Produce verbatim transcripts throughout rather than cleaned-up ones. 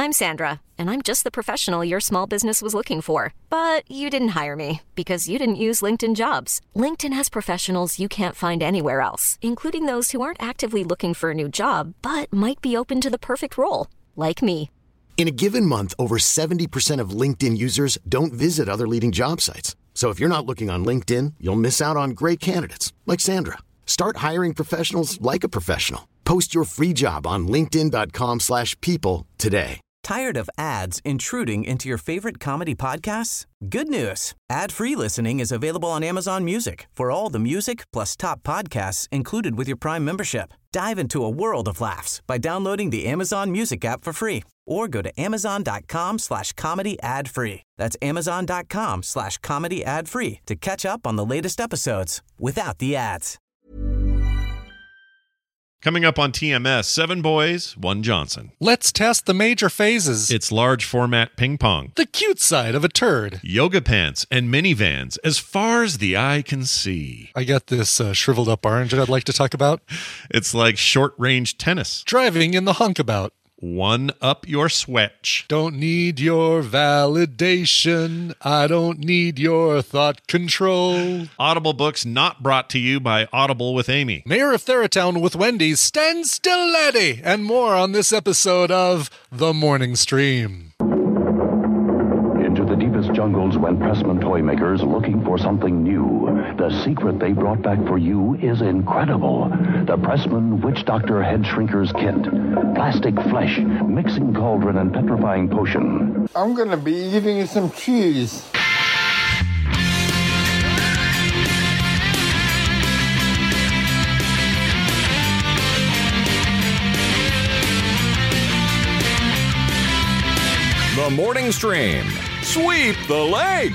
I'm Sandra, and I'm just the professional your small business was looking for. But you didn't hire me because you didn't use LinkedIn Jobs. LinkedIn has professionals you can't find anywhere else, including those who aren't actively looking for a new job, but might be open to the perfect role, like me. In a given month, over seventy percent of LinkedIn users don't visit other leading job sites. So if you're not looking on LinkedIn, you'll miss out on great candidates like Sandra. Start hiring professionals like a professional. Post your free job on linkedin dot com slash people today. Tired of ads intruding into your favorite comedy podcasts? Good news. Ad-free listening is available on Amazon Music for all the music plus top podcasts included with your Prime membership. Dive into a world of laughs by downloading the Amazon Music app for free or go to amazon.com slash comedy ad free. That's amazon.com slash comedy ad free to catch up on the latest episodes without the ads. Coming up on T M S, Seven Boys, One Johnson. Let's test the major phases. It's large format ping pong. The cute side of a turd. Yoga pants and minivans as far as the eye can see. I got this uh, shriveled up orange that I'd like to talk about. It's like short range tennis. Driving in the hunkabout. One up your switch. Don't need your validation. I don't need your thought control. Audible books not brought to you by Audible with Amy. Mayor of Theratown with Wendy's, stand still, laddie, and more on this episode of The Morning Stream. Into the deepest jungles went Pressman toy makers looking for something new. The secret they brought back for you is incredible. The Pressman Witch Doctor Head Shrinkers Kit. Plastic flesh, mixing cauldron, and petrifying potion. I'm gonna be eating some cheese. The Morning Stream. Sweep the leg.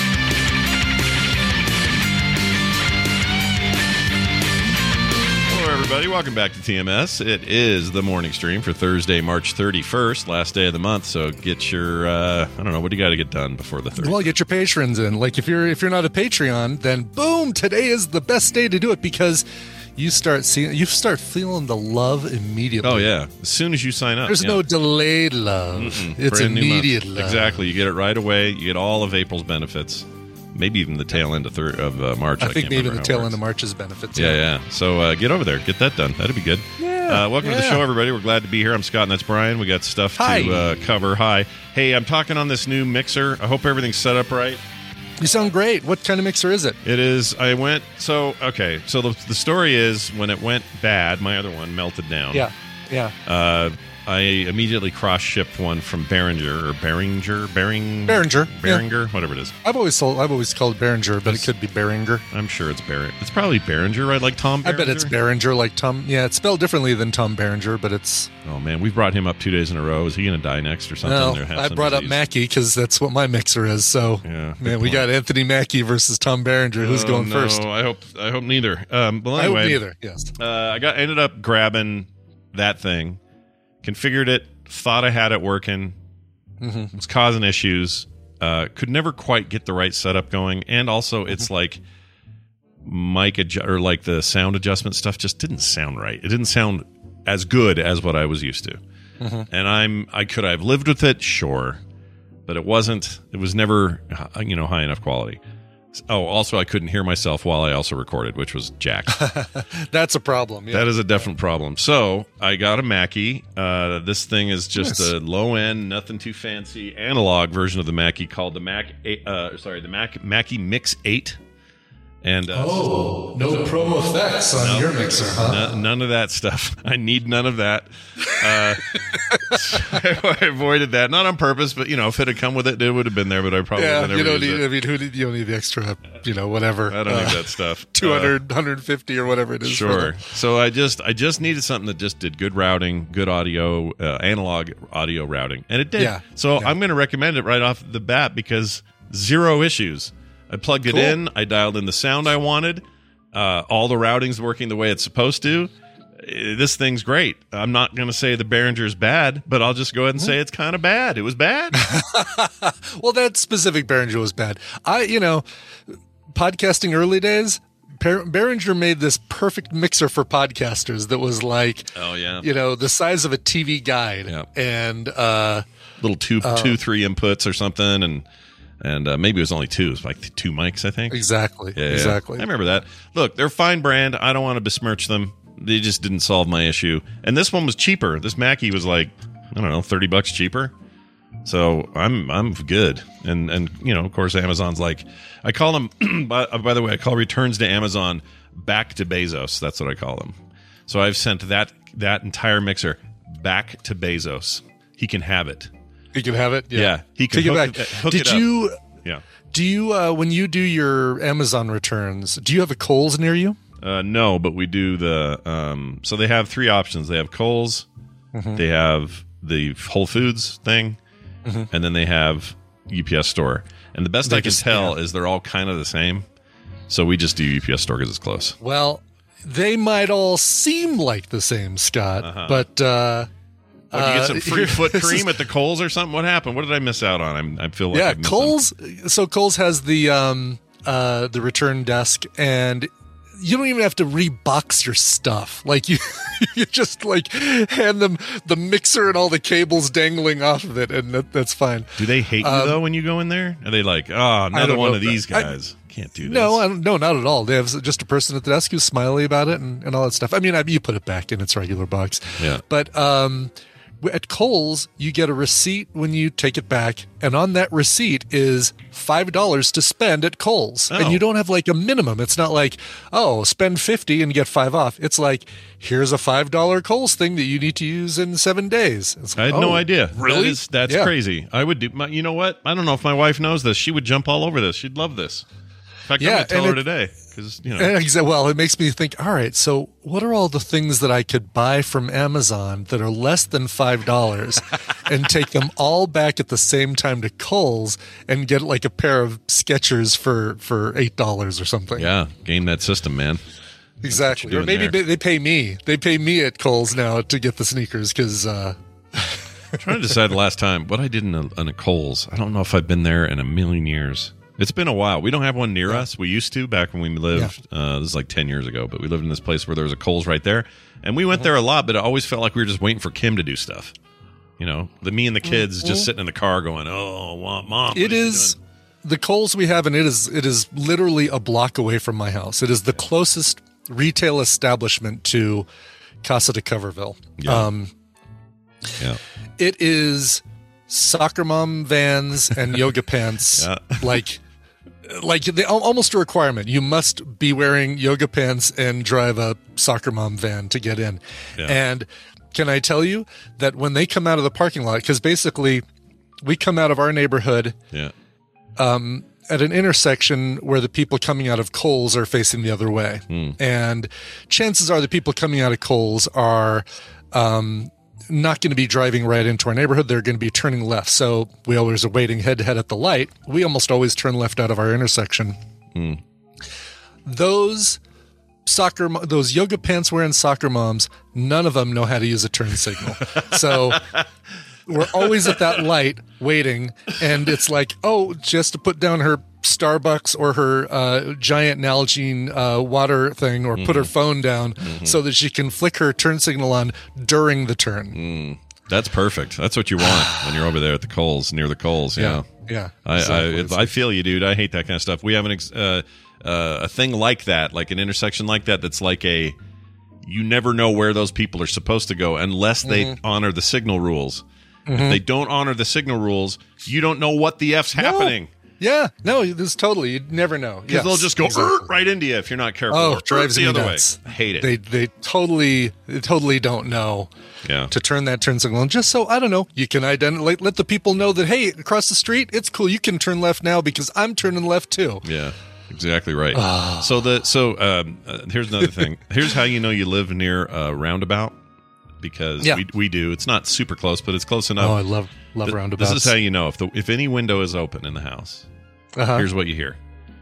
Hello, everybody. Welcome back to T M S. It is the Morning Stream for Thursday, March thirty-first, last day of the month. So get your, uh, I don't know, what do you got to get done before the thirtieth? Well, get your patrons in. Like if you're if you're not a Patreon, then boom, today is the best day to do it because you start seeing, you start feeling the love immediately. Oh, yeah. As soon as you sign up. There's yeah. no delayed love. Mm-mm. It's Brand new immediate month. love. Exactly. You get it right away. You get all of April's benefits. Maybe even the tail end of, thir- of uh, March. I, I think can't maybe remember the how it tail works. end of March's benefits. Yeah, yeah. So uh, get over there. Get that done. That'd be good. Yeah. Uh, welcome yeah. to the show, everybody. We're glad to be here. I'm Scott, and that's Brian. We got stuff Hi. to uh, cover. Hi. Hey, I'm talking on this new mixer. I hope everything's set up right. You sound great. What kind of mixer is it? It is. I went. So, okay. So the, the story is when it went bad, my other one melted down. Yeah, yeah. Uh, I immediately cross-shipped one from Behringer or Behringer, Behring, Behringer, Behringer, yeah. whatever it is. I've always told, I've always called it Behringer, but it could be Behringer. I'm sure it's Behringer. It's probably Behringer, right? Like Tom Behringer? I bet it's Behringer, like Tom. Yeah, it's spelled differently than Tom Behringer, but it's. Oh man, we've brought him up two days in a row. Is he going to die next or something? Well, Or have I some brought disease? up Mackey because that's what my mixer is. So, Yeah, good man, we point. got Anthony Mackey versus Tom Behringer. Who's Oh, going no, first? I hope. I hope neither. Um, well, I anyway, hope neither. Yes. Uh, I got ended up grabbing that thing, configured it, thought I had it working, Mm-hmm. was causing issues, uh, could never quite get the right setup going, and also it's Mm-hmm. like mic adju- or like the sound adjustment stuff just didn't sound right. It didn't sound as good as what I was used to, Mm-hmm. and I'm I could have lived with it, sure, but it wasn't. It was never uh, you know high enough quality. Oh, also I couldn't hear myself while I also recorded, which was jacked. That's a problem. Yeah. That is a definite problem. So I got a Mackie. Uh, this thing is just Nice. a low end, nothing too fancy analog version of the Mackie called the Mac. eight, uh, sorry, the Mac Mackie Mix Eight. And uh, Oh, no pro effects on your mixer, huh? no- none of that stuff. I need none of that. Uh, so I avoided that, not on purpose, but you know, if it had come with it, it would have been there. But I probably Yeah, would have you never don't used need. it. I mean, who need, you don't need the extra, you know, whatever. I don't uh, need that stuff. two Uh, hundred, one hundred fifty or whatever it is. for Sure. them. So I just I just needed something that just did good routing, good audio, uh, analog audio routing, and it did. Yeah. So Yeah. I'm going to recommend it right off the bat because zero issues. I plugged it Cool. in. I dialed in the sound I wanted. Uh, all the routing's working the way it's supposed to. Uh, This thing's great. I'm not going to say the Behringer's bad, but I'll just go ahead and say it's kind of bad. It was bad. Well, that specific Behringer was bad. I, you know, podcasting early days, Ber- Behringer made this perfect mixer for podcasters that was like, oh yeah, you know, the size of a T V guide, yeah. and uh, little two, uh, two, three inputs or something, and and uh, maybe it was only two. It was like two mics, I think. Exactly, yeah, exactly. Yeah. I remember that. Look, they're a fine brand. I don't want to besmirch them. They just didn't solve my issue. And this one was cheaper. This Mackie was like, I don't know, thirty bucks cheaper. So I'm I'm good. And and you know, of course, Amazon's like, I call them. by, by the way, I call returns to Amazon back to Bezos. That's what I call them. So I've sent that that entire mixer back to Bezos. He can have it. He can have it. Yeah, yeah he can take hook it back. It, hook Did it up. you? Yeah. Do you uh, when you do your Amazon returns? Do you have a Kohl's near you? Uh, no, but we do the. Um, so they have three options. They have Kohl's, mm-hmm. they have the Whole Foods thing, mm-hmm. and then they have U P S Store. And the best they I can tell yeah. is they're all kind of the same. So we just do U P S Store because it's close. Well, they might all seem like the same, Scott, uh-huh. but. Uh, What, did you get some free uh, foot cream at the Kohl's or something? What happened? What did I miss out on? I'm, I feel like yeah, I've missed Kohl's. them. So Kohl's has the um uh the return desk, and you don't even have to rebox your stuff. Like you, you just like hand them the mixer and all the cables dangling off of it, and that, that's fine. Do they hate you um, though when you go in there? Are they like, oh, another one of these guys? I, Can't do this. No, I don't, no, not at all. They have just a person at the desk who's smiley about it and, and all that stuff. I mean, I, you put it back in its regular box. Yeah, but um. At Kohl's, you get a receipt when you take it back, and on that receipt is five dollars to spend at Kohl's. Oh. And you don't have like a minimum. It's not like, oh, spend fifty and get five off. It's like, here's a five dollar Kohl's thing that you need to use in seven days. It's I had like, no oh, idea. Really? That is, that's yeah. crazy. I would do, my, you know what? I don't know if my wife knows this. She would jump all over this. She'd love this. In fact, yeah, I'm going to tell her it, today. Because, you know. And, well, it makes me think, all right, so what are all the things that I could buy from Amazon that are less than five dollars and take them all back at the same time to Kohl's and get like a pair of Skechers for, for eight dollars or something? Yeah, game that system, man. Exactly. Or maybe there. they pay me. They pay me at Kohl's now to get the sneakers because... Uh... I'm trying to decide the last time what I did in a, in a Kohl's. I don't know if I've been there in a million years. It's been a while. We don't have one near yeah. us. We used to back when we lived. Yeah. Uh, this is like ten years ago, but we lived in this place where there was a Kohl's right there, and we went mm-hmm. there a lot. But it always felt like we were just waiting for Kim to do stuff. You know, the me and the kids mm-hmm. just sitting in the car going, "Oh, mom." It is the Kohl's we have, and it is it is literally a block away from my house. It is the closest retail establishment to Casa de Coverville. Yeah. Um, yeah. It is soccer mom vans and yoga pants, yeah. like. Like they, almost a requirement. You must be wearing yoga pants and drive a soccer mom van to get in. Yeah. And can I tell you that when they come out of the parking lot, because basically we come out of our neighborhood yeah. um, at an intersection where the people coming out of Kohl's are facing the other way. Mm. And chances are the people coming out of Kohl's are um, not going to be driving right into our neighborhood. They're going to be turning left. So we always are waiting head to head at the light. We almost always turn left out of our intersection. Mm. Those soccer, those yoga pants wearing soccer moms, none of them know how to use a turn signal. So we're always at that light waiting. And it's like, oh, just to put down her Starbucks or her uh, giant Nalgene uh, water thing, or mm-hmm. put her phone down mm-hmm. so that she can flick her turn signal on during the turn. Mm. That's perfect. That's what you want when you're over there at the Kohl's, near the Kohl's. Yeah, yeah. yeah I, exactly. I I feel you, dude. I hate that kind of stuff. We have an ex- uh, uh, a thing like that, like an intersection like that. That's like a you never know where those people are supposed to go unless they mm-hmm. honor the signal rules. Mm-hmm. If they don't honor the signal rules, you don't know what the F's no. happening. Yeah, no, this is totally. You'd never know. Because yes, they'll just go exactly. right into you if you're not careful. Oh, or drives the me other nuts. way. I hate it. They they totally they totally don't know yeah. to turn that turn signal. And just so I don't know, you can identify. Let, let the people know that hey, across the street, it's cool. You can turn left now because I'm turning left too. Yeah, exactly right. Oh. So the so um, uh, here's another thing. Here's how you know you live near a roundabout. Because yeah. we we do. It's not super close, but it's close enough. Oh, I love love Th- roundabouts. This is how you know if the if any window is open in the house. Uh-huh. Here's what you hear.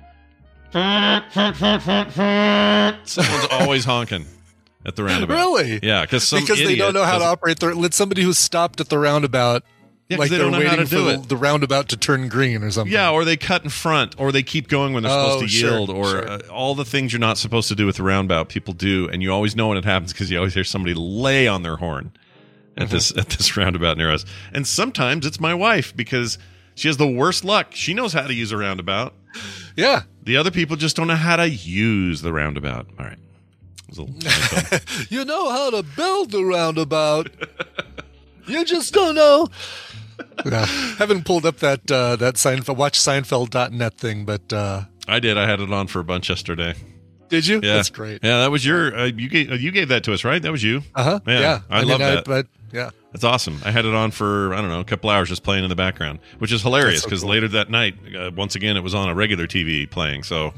Someone's always honking at the roundabout. Really? Yeah, some because idiot they don't know how to doesn't- operate. The, let somebody who's stopped at the roundabout Yeah, 'cause like they they're don't know how waiting to do for it. the, the roundabout to turn green or something. Yeah, or they cut in front, or they keep going when they're Oh, supposed to sure, yield, or sure. uh, all the things you're not supposed to do with the roundabout, people do, and you always know when it happens because you always hear somebody lay on their horn at Mm-hmm. this at this roundabout near us. And sometimes it's my wife because she has the worst luck. She knows how to use a roundabout. Yeah. The other people just don't know how to use the roundabout. All right. It was a little- You know how to build the roundabout. You just don't know. Yeah. Haven't pulled up that uh, that Seinfeld, watch Seinfeld dot net thing, but uh, I did. I had it on for a bunch yesterday. did you? Yeah, That's great. Yeah, that was your. Uh, you gave you gave that to us, right? That was you. Uh huh. Yeah, Yeah. I mean, love that. But yeah. That's awesome. I had it on for, I don't know, a couple hours just playing in the background, which is hilarious That's so because cool. later that night, uh, once again, it was on a regular T V playing. So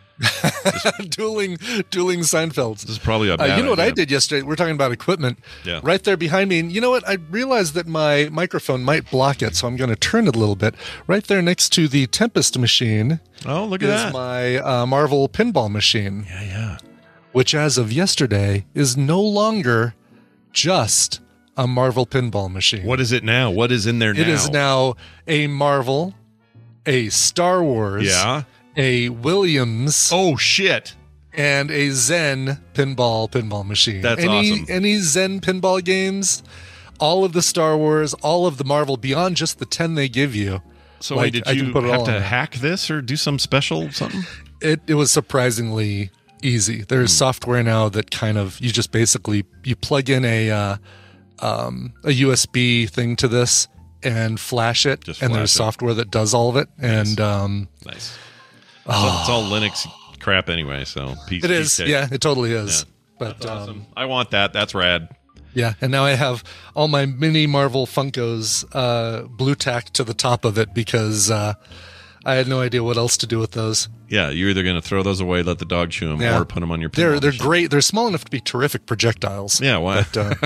dueling dueling Seinfelds. this is probably a Uh, bad you know what I idea. did yesterday? We're talking about equipment. Yeah. Right there behind me. And you know what? I realized that my microphone might block it, so I'm going to turn it a little bit. Right there next to the Tempest machine Oh, look at is that. my uh, Marvel pinball machine, yeah, yeah. which as of yesterday is no longer just a Marvel pinball machine. What is it now? What is in there now? It is now a Marvel, a Star Wars, Yeah. a Williams, Oh, shit. and a Zen pinball pinball machine. That's any, awesome. Any Zen pinball games, all of the Star Wars, all of the Marvel, beyond just the ten they give you. So Like, wait, did I can you put it have all to on there. hack this or do some special something? It it was surprisingly easy. There's Hmm. software now that kind of you just basically you plug in a uh, um, a U S B thing to this and flash it, Just and flash there's it. software that does all of it. And um, Nice. It's, all, it's all Linux crap anyway, so piece, it is, piece yeah, it totally is. Yeah. But That's um, awesome. I want that. That's rad. yeah, and now I have all my mini Marvel Funkos uh, blue tacked to the top of it because uh, I had no idea what else to do with those. Yeah, you're either going to throw those away, let the dog chew them, Yeah. or put them on your pinball They're they're machine. great. They're small enough to be terrific projectiles. Yeah, why? But, uh,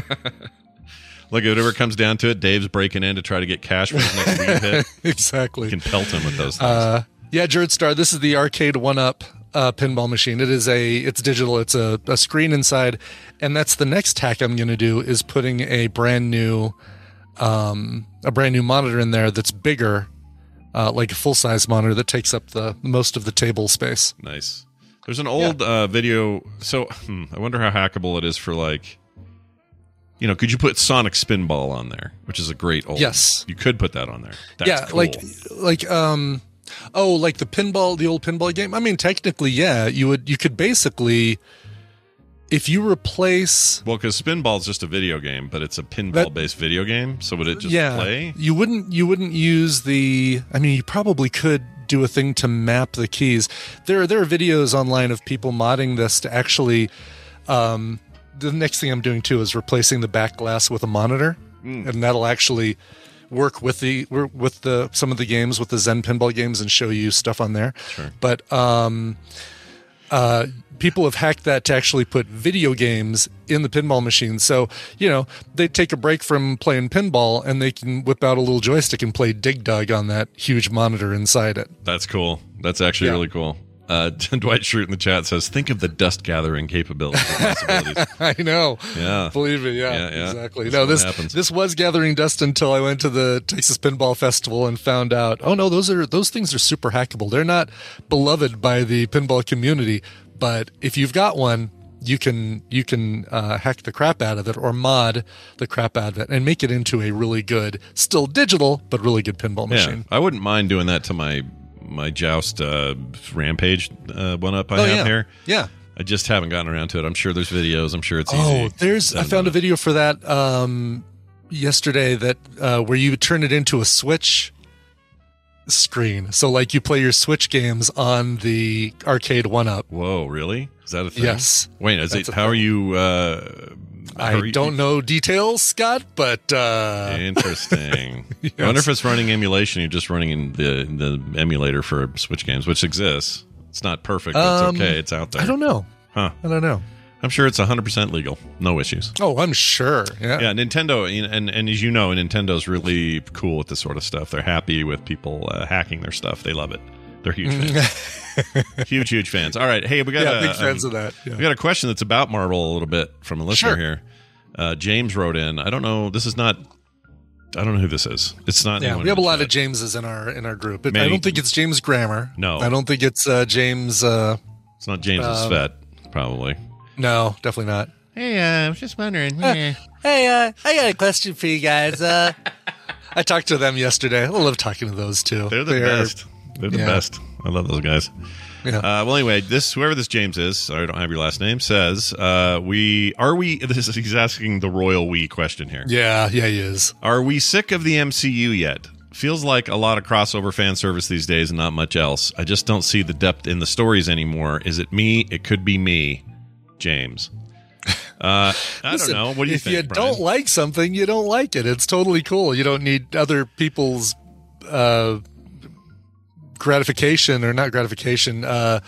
Look, whatever it comes down to it, Dave's breaking in to try to get cash for his next weed hit. exactly. You can pelt him with those things. Uh, yeah, Jared Star. This is the Arcade One Up uh, pinball machine. It is a it's digital. It's a, a screen inside, and that's the next hack I'm going to do is putting a brand new um, a brand new monitor in there that's bigger, uh, like a full size monitor that takes up the most of the table space. Nice. There's an old uh, video. So hmm, I wonder how hackable it is for like, you know, could you put Sonic Spinball on there, which is a great old. Yes. You could put that on there. That's yeah, cool. like like um oh, like the pinball, the old pinball game. I mean, technically, yeah, you would you could basically if you replace Well, because Spinball's just a video game, but it's a pinball-based video game. So would it just yeah, play? you wouldn't you wouldn't use the. I mean, you probably could do a thing to map the keys. There there are videos online of people modding this to actually. Um, the next thing I'm doing too is replacing the back glass with a monitor, Mm. and that'll actually work with the work with the some of the games with the Zen pinball games and show you stuff on there. Sure. But um, uh, people have hacked that to actually put video games in the pinball machine. So, you know, they take a break from playing pinball and they can whip out a little joystick and play Dig Dug on that huge monitor inside it. That's cool. That's actually Yeah. really cool. Uh, Dwight Schrute in the chat says, think of the dust gathering capabilities and possibilities. I know. Yeah. Believe me, yeah, Yeah, yeah. exactly. That's no, what this happens. this was gathering dust until I went to the Texas Pinball Festival and found out, oh no, those are those things are super hackable. They're not beloved by the pinball community, but if you've got one, you can you can uh, hack the crap out of it or mod the crap out of it and make it into a really good, still digital but really good pinball Yeah. machine. I wouldn't mind doing that to my my Joust uh, Rampage uh, one up I Oh have yeah, here. yeah. I just haven't gotten around to it. I'm sure there's videos. I'm sure it's easy. Oh, there's. I done found a to- video for that um, yesterday that uh, where you turn it into a Switch screen. So like you play your Switch games on the arcade one up. Whoa, really? Is that a thing? Yes. Wait, is That's it? a How are thing. you? Uh, how I are you- don't know details, Scott, but uh, Interesting. Yes. I wonder if it's running emulation. You're just running in the the emulator for Switch games, which exists. It's not perfect, but Um, it's okay. It's out there. I don't know. Huh. I don't know. I'm sure it's one hundred percent legal. No issues. Oh, I'm sure. Yeah. Yeah, Nintendo, you know, and and as you know, Nintendo's really cool with this sort of stuff. They're happy with people uh, hacking their stuff. They love it. They're huge fans. huge, huge fans. All right, hey, we got Yeah, a, big fans um, of that. Yeah. We got a question that's about Marvel a little bit from a listener Sure. here. Uh, James wrote in. I don't know. This is not I don't know who this is. It's not. Yeah, anyone we have a in lot chat. of Jameses in our in our group. It, I Maybe- don't think it's James Grammer. No. I don't think it's uh, James. Uh, It's not James Um, Svet, probably. no, definitely not. Hey, uh, I was just wondering. Hey, uh, I got a question for you guys. Uh, I talked to them yesterday. I love talking to those two. They're the best. They're the yeah. best. I love those guys. Yeah. Uh, well, anyway, this whoever this James is, sorry, I don't have your last name. Says, uh, we are we. This is he's asking the royal we question here. yeah, yeah, he is. Are we sick of the M C U yet? Feels like a lot of crossover fan service these days and not much else. I just don't see the depth in the stories anymore. Is it me? It could be me, James. Uh, I Listen, don't know. What do you if think? you Brian? don't like something, you don't like it. It's totally cool. You don't need other people's uh, gratification or not gratification. Uh,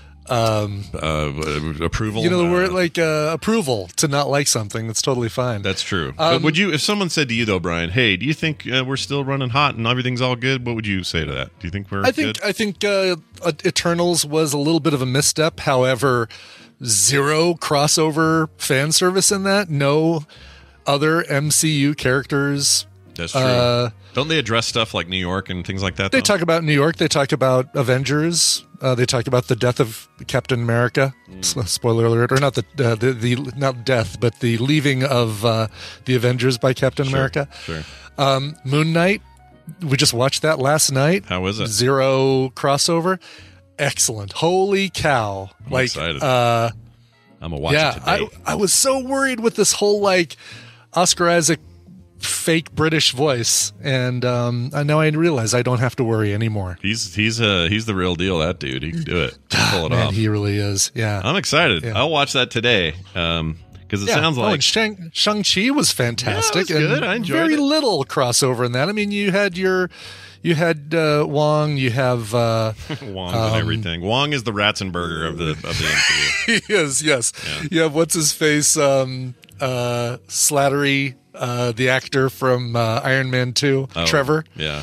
um, uh, approval. you know the Uh, word like uh, approval to not like something. That's totally fine. That's true. but Um, would you, if someone said to you though, Brian, hey, do you think uh, we're still running hot and everything's all good? What would you say to that? Do you think we're I think good? I think uh, Eternals was a little bit of a misstep. However, zero crossover fan service in that. No other M C U characters. That's true. Uh, Don't they address stuff like New York and things like that? They though? talk about New York. They talk about Avengers. Uh, they talk about the death of Captain America. Mm. S- Spoiler alert, or not the, uh, the the not death, but the leaving of uh, the Avengers by Captain Sure, America. Sure. Um, Moon Knight. We just watched that last night. How is it? Zero crossover. Excellent. Holy cow! I'm like, excited. uh, I'm gonna watch yeah, it today. I I was so worried with this whole like Oscar Isaac fake British voice, and um, I now I realize I don't have to worry anymore. he's he's uh he's the real deal. That dude, he can do it. He can pull it Man, off. he really is. Yeah. I'm excited. Yeah. I'll watch that today. Um, because it Yeah. sounds oh, like and Shang Shang-Chi was fantastic. Yeah, it was good. and I enjoyed very it. little crossover in that. I mean, you had your, you had uh, Wong. You have uh, Wong um, and everything. Wong is the Ratzenberger of the of the M C U. he is yes. Yeah. You have what's his face, um, uh, Slattery, uh, the actor from uh, Iron Man Two, Oh, Trevor. Yeah.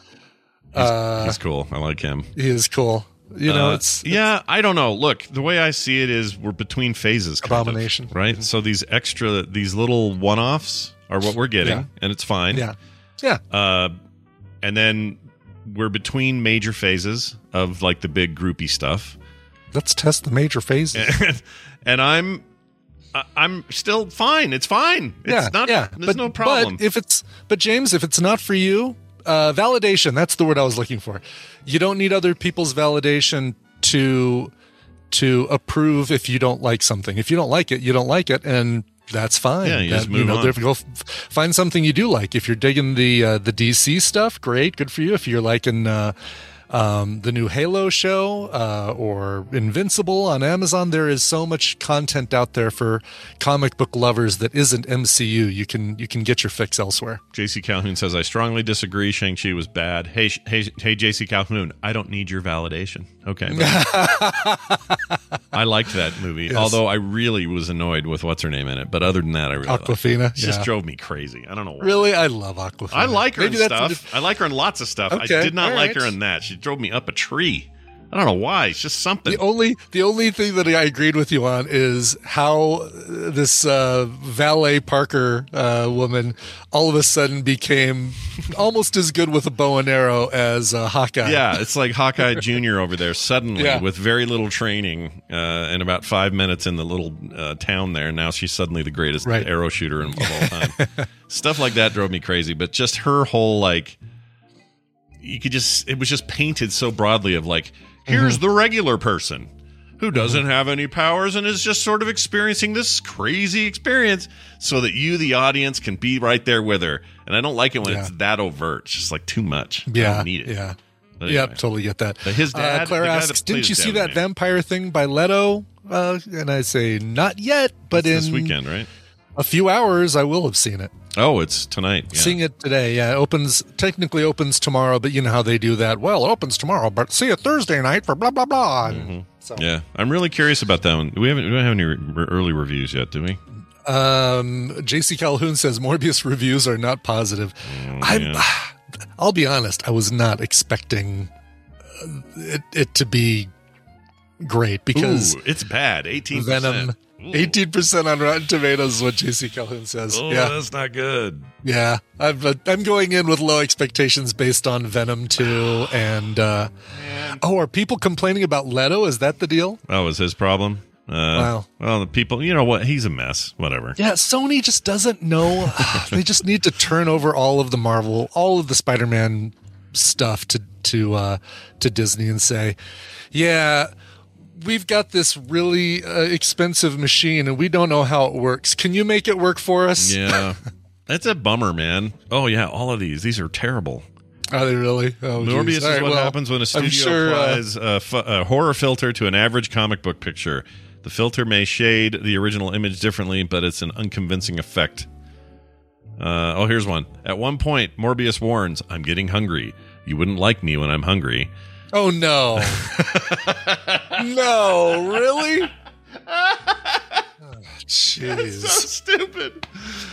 He's, he's cool. I like him. He is cool. You know, Uh, it's yeah, I don't know. Look, the way I see it is we're between phases. kind of, Abomination. right? So these extra, these little one-offs are what we're getting, Yeah. and it's fine. yeah, yeah. Uh, and then we're between major phases of like the big groupie stuff, Let's test the major phases. and, and I'm, I- I'm still fine. It's fine. It's yeah, not. yeah. There's but, no problem. But if it's, but James, if it's not for you, uh, validation. That's the word I was looking for. You don't need other people's validation to to approve if you don't like something. If you don't like it, you don't like it, and that's fine. Yeah, you That- just move know, on. there- Go f- find something you do like. If you're digging the uh, the D C stuff, great, good for you. If you're liking uh, um, the new Halo show uh, or Invincible on Amazon, there is so much content out there for comic book lovers that isn't M C U. You can you can get your fix elsewhere. J C Calhoun says, I strongly disagree. Shang-Chi was bad. Hey, sh- hey, hey, J C Calhoun, I don't need your validation. Okay. I liked that movie, Yes. although I really was annoyed with what's her name in it. But other than that, I really liked it. Aquafina, She just yeah. drove me crazy. I don't know why. Really, I love Aquafina. I like her Maybe in that's stuff. I like her in lots of stuff. Okay, I did not all like right. her in that. She drove me up a tree. I don't know why. It's just something. The only the only thing that I agreed with you on is how this uh, valet Parker uh, woman all of a sudden became almost as good with a bow and arrow as uh, Hawkeye. Yeah, it's like Hawkeye Junior over there suddenly Yeah. with very little training uh, and about five minutes in the little uh, town there. Now she's suddenly the greatest Right. arrow shooter of all time. Stuff like that drove me crazy. But just her whole, like, you could just, it was just painted so broadly of like, here's Mm-hmm. the regular person who doesn't have any powers and is just sort of experiencing this crazy experience so that you, the audience, can be right there with her. And I don't like it when Yeah. it's that overt. It's just like too much. I yeah, don't need it. yeah. But Yep, anyway. totally get that. But his dad- uh, Claire the guy that asks, played "Didn't you his see dad was that in it." vampire thing by Leto?" Uh, and I say, "Not yet, but It's in this weekend, right? a few hours, I will have seen it. Oh, it's tonight. Yeah. Seeing it today, yeah. It opens technically opens tomorrow, but you know how they do that. Well, it opens tomorrow, but see it Thursday night for blah blah blah." And so, Yeah, I'm really curious about that one. We haven't we don't have any re- early reviews yet, do we? um, J C Calhoun says Morbius reviews are not positive. I'm, yeah. I'll be honest, I was not expecting uh, it, it to be great because Ooh, it's bad. eighteen percent. Venom. eighteen percent on Rotten Tomatoes is what J C Calhoun says. Oh, yeah, that's not good. yeah. I'm uh, I'm going in with low expectations based on Venom two, and uh, oh, are people complaining about Leto? Is that the deal? That was his problem. Uh, Wow. Well, the people, you know what? He's a mess. Whatever. Yeah, Sony just doesn't know. They just need to turn over all of the Marvel, all of the Spider-Man stuff to to uh, to Disney and say, yeah, we've got this really uh, expensive machine and we don't know how it works. Can you make it work for us? Yeah. That's a bummer, man. Oh, yeah. All of these. These are terrible. Are they really? Oh, Morbius geez. is All right, what well, happens when a I'm studio sure, uh, applies a, fu- a horror filter to an average comic book picture. The filter may shade the original image differently, but it's an unconvincing effect. Uh, oh, here's one. At one point, Morbius warns, I'm getting hungry. You wouldn't like me when I'm hungry. Oh, no. No, really? Oh, jeez. So stupid.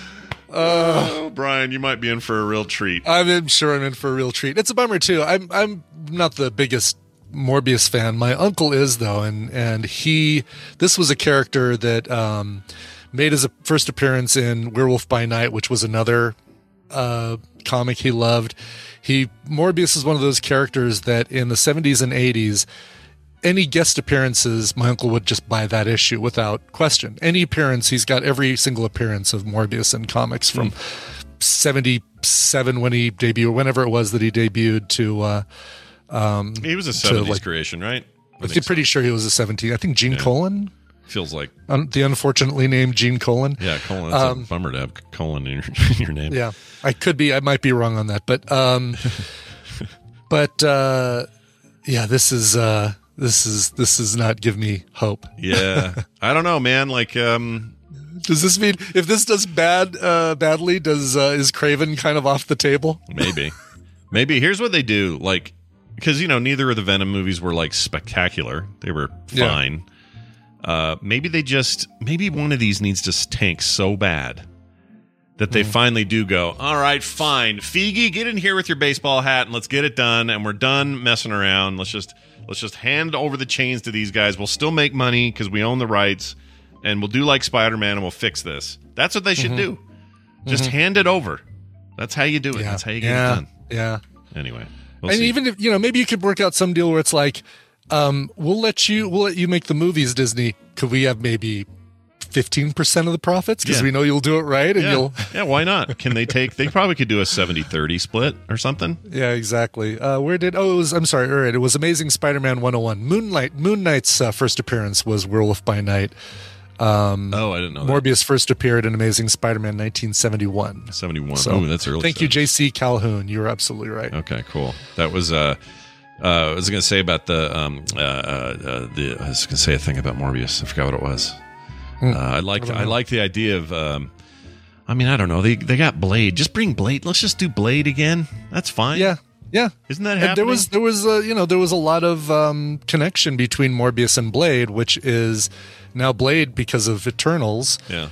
Oh, Brian, you might be in for a real treat. I'm in, sure I'm in for a real treat. It's a bummer, too. I'm I'm not the biggest Morbius fan. My uncle is, though, and and he this was a character that um, made his first appearance in Werewolf by Night, which was another uh, comic he loved. He Morbius is one of those characters that in the seventies and eighties, any guest appearances, my uncle would just buy that issue without question. Any appearance, he's got every single appearance of Morbius in comics from mm. seventy-seven when he debuted, whenever it was that he debuted, to uh, Um, he was a seventies like, creation, right? I I'm think pretty so. sure he was a seventeen. I think Gene Yeah. Colan, Feels like. um, the unfortunately named Gene Colan. Yeah, Colin. That's Um, a bummer to have Colin in your, in your name. Yeah, I could be. I might be wrong on that, but um, but uh, yeah, this is uh, this is this is not give me hope. Yeah. I don't know, man. Like, um, Does this mean if this does bad uh, badly, does uh, is Craven kind of off the table? maybe. Maybe. Here's what they do. Like, because, you know, neither of the Venom movies were, like, spectacular. They were Yeah. fine. Uh, maybe they just, maybe one of these needs to tank so bad that they mm. finally do go, all right, fine. Feige, get in here with your baseball hat and let's get it done. And we're done messing around. Let's just, let's just hand over the chains to these guys. We'll still make money because we own the rights. And we'll do like Spider-Man and we'll fix this. That's what they should mm-hmm. do. Just mm-hmm. hand it over. That's how you do it. Yeah. That's how you get yeah. it done. Yeah. Anyway. We'll and see. even if, you know, maybe you could work out some deal where it's like, um, we'll let you, we'll let you make the movies, Disney. Could we have maybe fifteen percent of the profits? Because Yeah. we know you'll do it right. And yeah. you'll, yeah, why not? Can they take, they probably could do a seventy thirty split or something. yeah, exactly. Uh, where did, oh, it was, I'm sorry. All right. It was Amazing Spider-Man one oh one. Moonlight, Moon Knight's uh, first appearance was Werewolf by Night. Um, oh, I didn't know that. Morbius first appeared in Amazing Spider-Man nineteen seventy-one. seventy-one. So, Ooh, that's early. Thank you, stuff. J C Calhoun. You were absolutely right. Okay, cool. That was, uh, uh, I was going to say about the, um, uh, uh, the, I was going to say a thing about Morbius. I forgot what it was. Hmm. Uh, I liked, I, I liked the idea of, um, I mean, I don't know. They, they got Blade. Just bring Blade. Let's just do Blade again. That's fine. Yeah. Yeah. Isn't that And happening? there was, there was, uh, you know, there was a lot of um, connection between Morbius and Blade, which is now Blade because of Eternals. Yeah.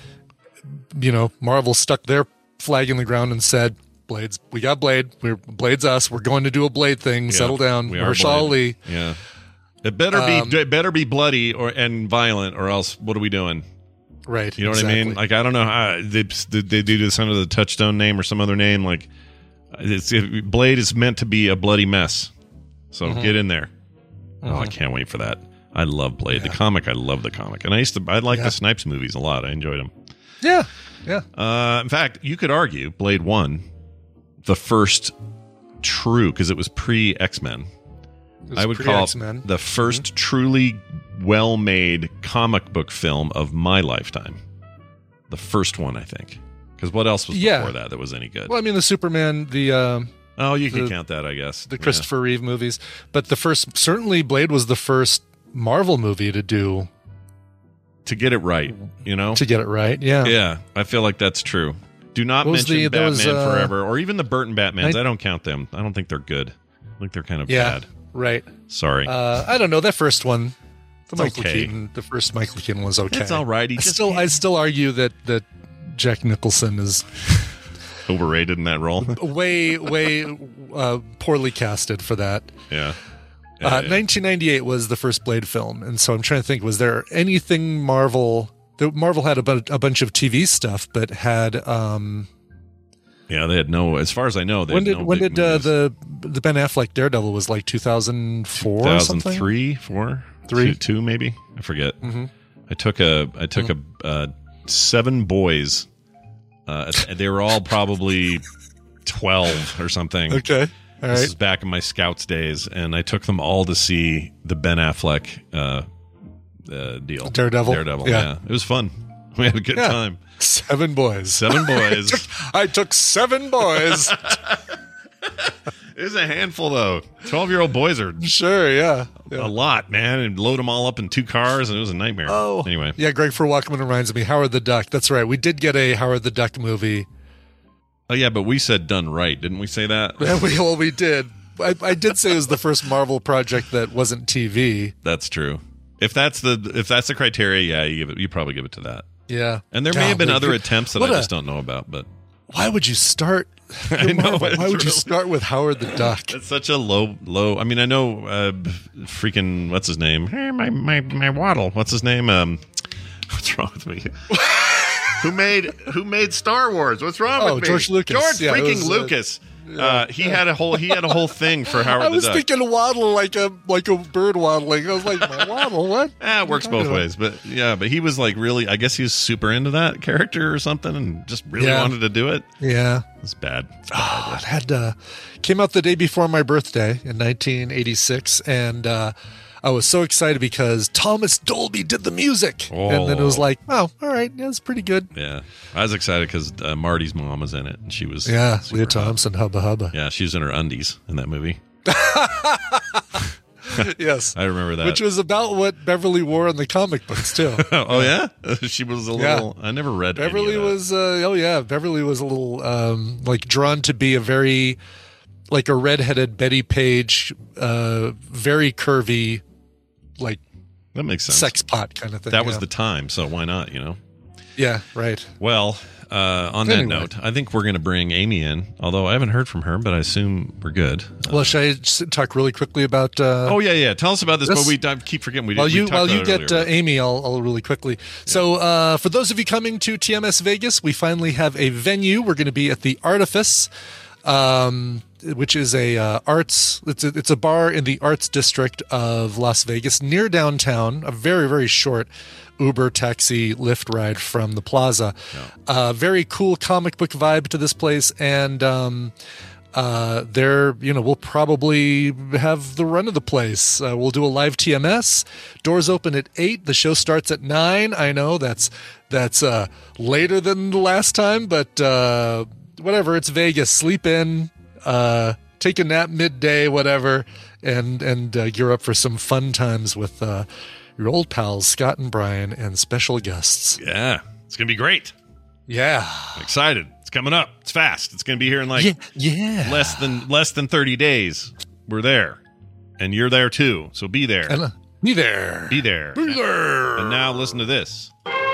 You know, Marvel stuck their flag in the ground and said, Blades, we got Blade. We're Blade's us. We're going to do a Blade thing. Yeah, Settle down. we are Mahershala Blade. Ali. Yeah. It better Um, be, it better be bloody or and violent, or else what are we doing? Right. You know exactly. what I mean? Like, I don't know how they they do this under the Touchstone name or some other name. Like, it's it, Blade is meant to be a bloody mess. So Mm-hmm. get in there. Oh, I Mhm. can't wait for that. I love Blade. Yeah. The comic, I love the comic. And I used to, I like Yeah. the Snipes movies a lot. I enjoyed them. Yeah. Yeah. Uh, in fact, you could argue Blade one, the first true, because it was pre X-Men. It was I would call pre-X-Men. it the first mm-hmm. truly well-made comic book film of my lifetime. The first one, I think. Because what else was Yeah. before that that was any good? Well, I mean, the Superman, the um, oh, you the- can count that, I guess. the Yeah. Christopher Reeve movies, but the first, certainly Blade was the first Marvel movie to do To get it right, you know? to get it right. Yeah. Yeah, I feel like that's true. Do not What was mention the- there Batman was, uh, Forever or even the Burton Batmans. I- I don't count them. I don't think they're good. I think they're kind of Yeah. bad. Right. Sorry. Uh, I don't know that first one. The It's Michael okay. Keaton, the first Michael Keaton was okay. It's all right. He I just still, can't- I still argue that that Jack Nicholson is Overrated in that role. way, way uh, poorly casted for that. Yeah. Yeah, Uh, yeah. nineteen ninety-eight was the first Blade film, and so I'm trying to think: was there anything Marvel the Marvel had a, bu- a bunch of T V stuff, but had um, Yeah, they had no. As far as I know, they when had did no when big did uh, movies. the the Ben Affleck Daredevil was like two thousand four or something? two thousand three, four, Three? two, two maybe. I forget. Mm-hmm. I took a I took a uh, seven boys. Uh, they were all probably twelve or something. Okay, all This right. is back in my Scouts days, and I took them all to see the Ben Affleck uh, uh, deal. Daredevil? Daredevil. Yeah. Yeah. It was fun. We had a good Yeah. time. Seven boys. Seven boys. I, took, I took seven boys. It was a handful, though. Twelve-year-old boys are Sure, yeah. yeah. a lot, man, and load them all up in two cars, and it was a nightmare. Oh, anyway. Yeah, Greg Verwalkman reminds me. Howard the Duck. That's right. We did get a Howard the Duck movie. Oh yeah, but we said done right, didn't we say that? And we, well, we did. I, I did say it was the first Marvel project that wasn't T V. That's true. If that's the if that's the criteria, yeah, you give it. You probably give it to that. Yeah. And there may have been Golly, other you- attempts that what I a- just don't know about. But Why would you start? I know, Marvel, it's why would you really- start with Howard the Duck? it's such a low low. I mean, I know uh, freaking what's his name? Hey, my my my Waddle. What's his name? Um, what's wrong with me? Who made Who made Star Wars? What's wrong Oh, with me? George Lucas. George Yeah, it freaking was, uh, Lucas. Uh, he had a whole he had a whole thing for Howard I the was Duck. thinking waddle like a like a bird waddling. I was like, my waddle, what? Ah, it works both ways, but yeah, but he was like really. I guess he was super into that character or something, and just really Yeah. wanted to do it. Yeah. It's bad. It's bad Oh, idea. it had uh, came out the day before my birthday in nineteen eighty-six, and uh, I was so excited because Thomas Dolby did the music, and then it was Oh. like, oh, all right, yeah, it's pretty good. Yeah, I was excited because uh, Marty's mom was in it, and she was Yeah, super Leah hot. Thompson, hubba hubba. Yeah, she was in her undies in that movie. Yes, I remember that. which was about what Beverly wore in the comic books too. oh yeah, she was a Yeah. little. I never read. any of Beverly that. was, uh, oh yeah, Beverly was a little um, like drawn to be a very like a redheaded Betty Page, uh, very curvy, like That makes sense. sex pot kind of thing. That was yeah. the time, so why not? You know. yeah, right. Well, uh, on that Anyway. note, I think we're going to bring Amy in. Although I haven't heard from her, but I assume we're good. Well, should I just talk really quickly about? Uh, Oh yeah, yeah. Tell us about this. This- but we I keep forgetting we did. while we you talked while about you it get uh, earlier. Amy, I'll, I'll really quickly. So, uh, for those of you coming to T M S Vegas, we finally have a venue. We're going to be at the Artifice, um, which is a uh, arts. It's a, it's a bar in the arts district of Las Vegas, near downtown. A very very short Uber taxi Lyft ride from the plaza. Uh, very cool comic book vibe to this place, and. Um, Uh, there, you know, we'll probably have the run of the place. Uh, we'll do a live T M S. Doors open at eight. The show starts at nine. I know that's that's uh, later than the last time, but uh, whatever. It's Vegas. Sleep in, uh, take a nap midday, whatever, and and uh, gear up for some fun times with uh, your old pals Scott and Brian and special guests. Yeah, it's gonna be great. Yeah, I'm excited. It's coming up. It's fast. It's gonna be here in like yeah, yeah. less than less than thirty days. We're there, and you're there too. So be there. And, uh, be there. Be there. Be there. And now listen to this.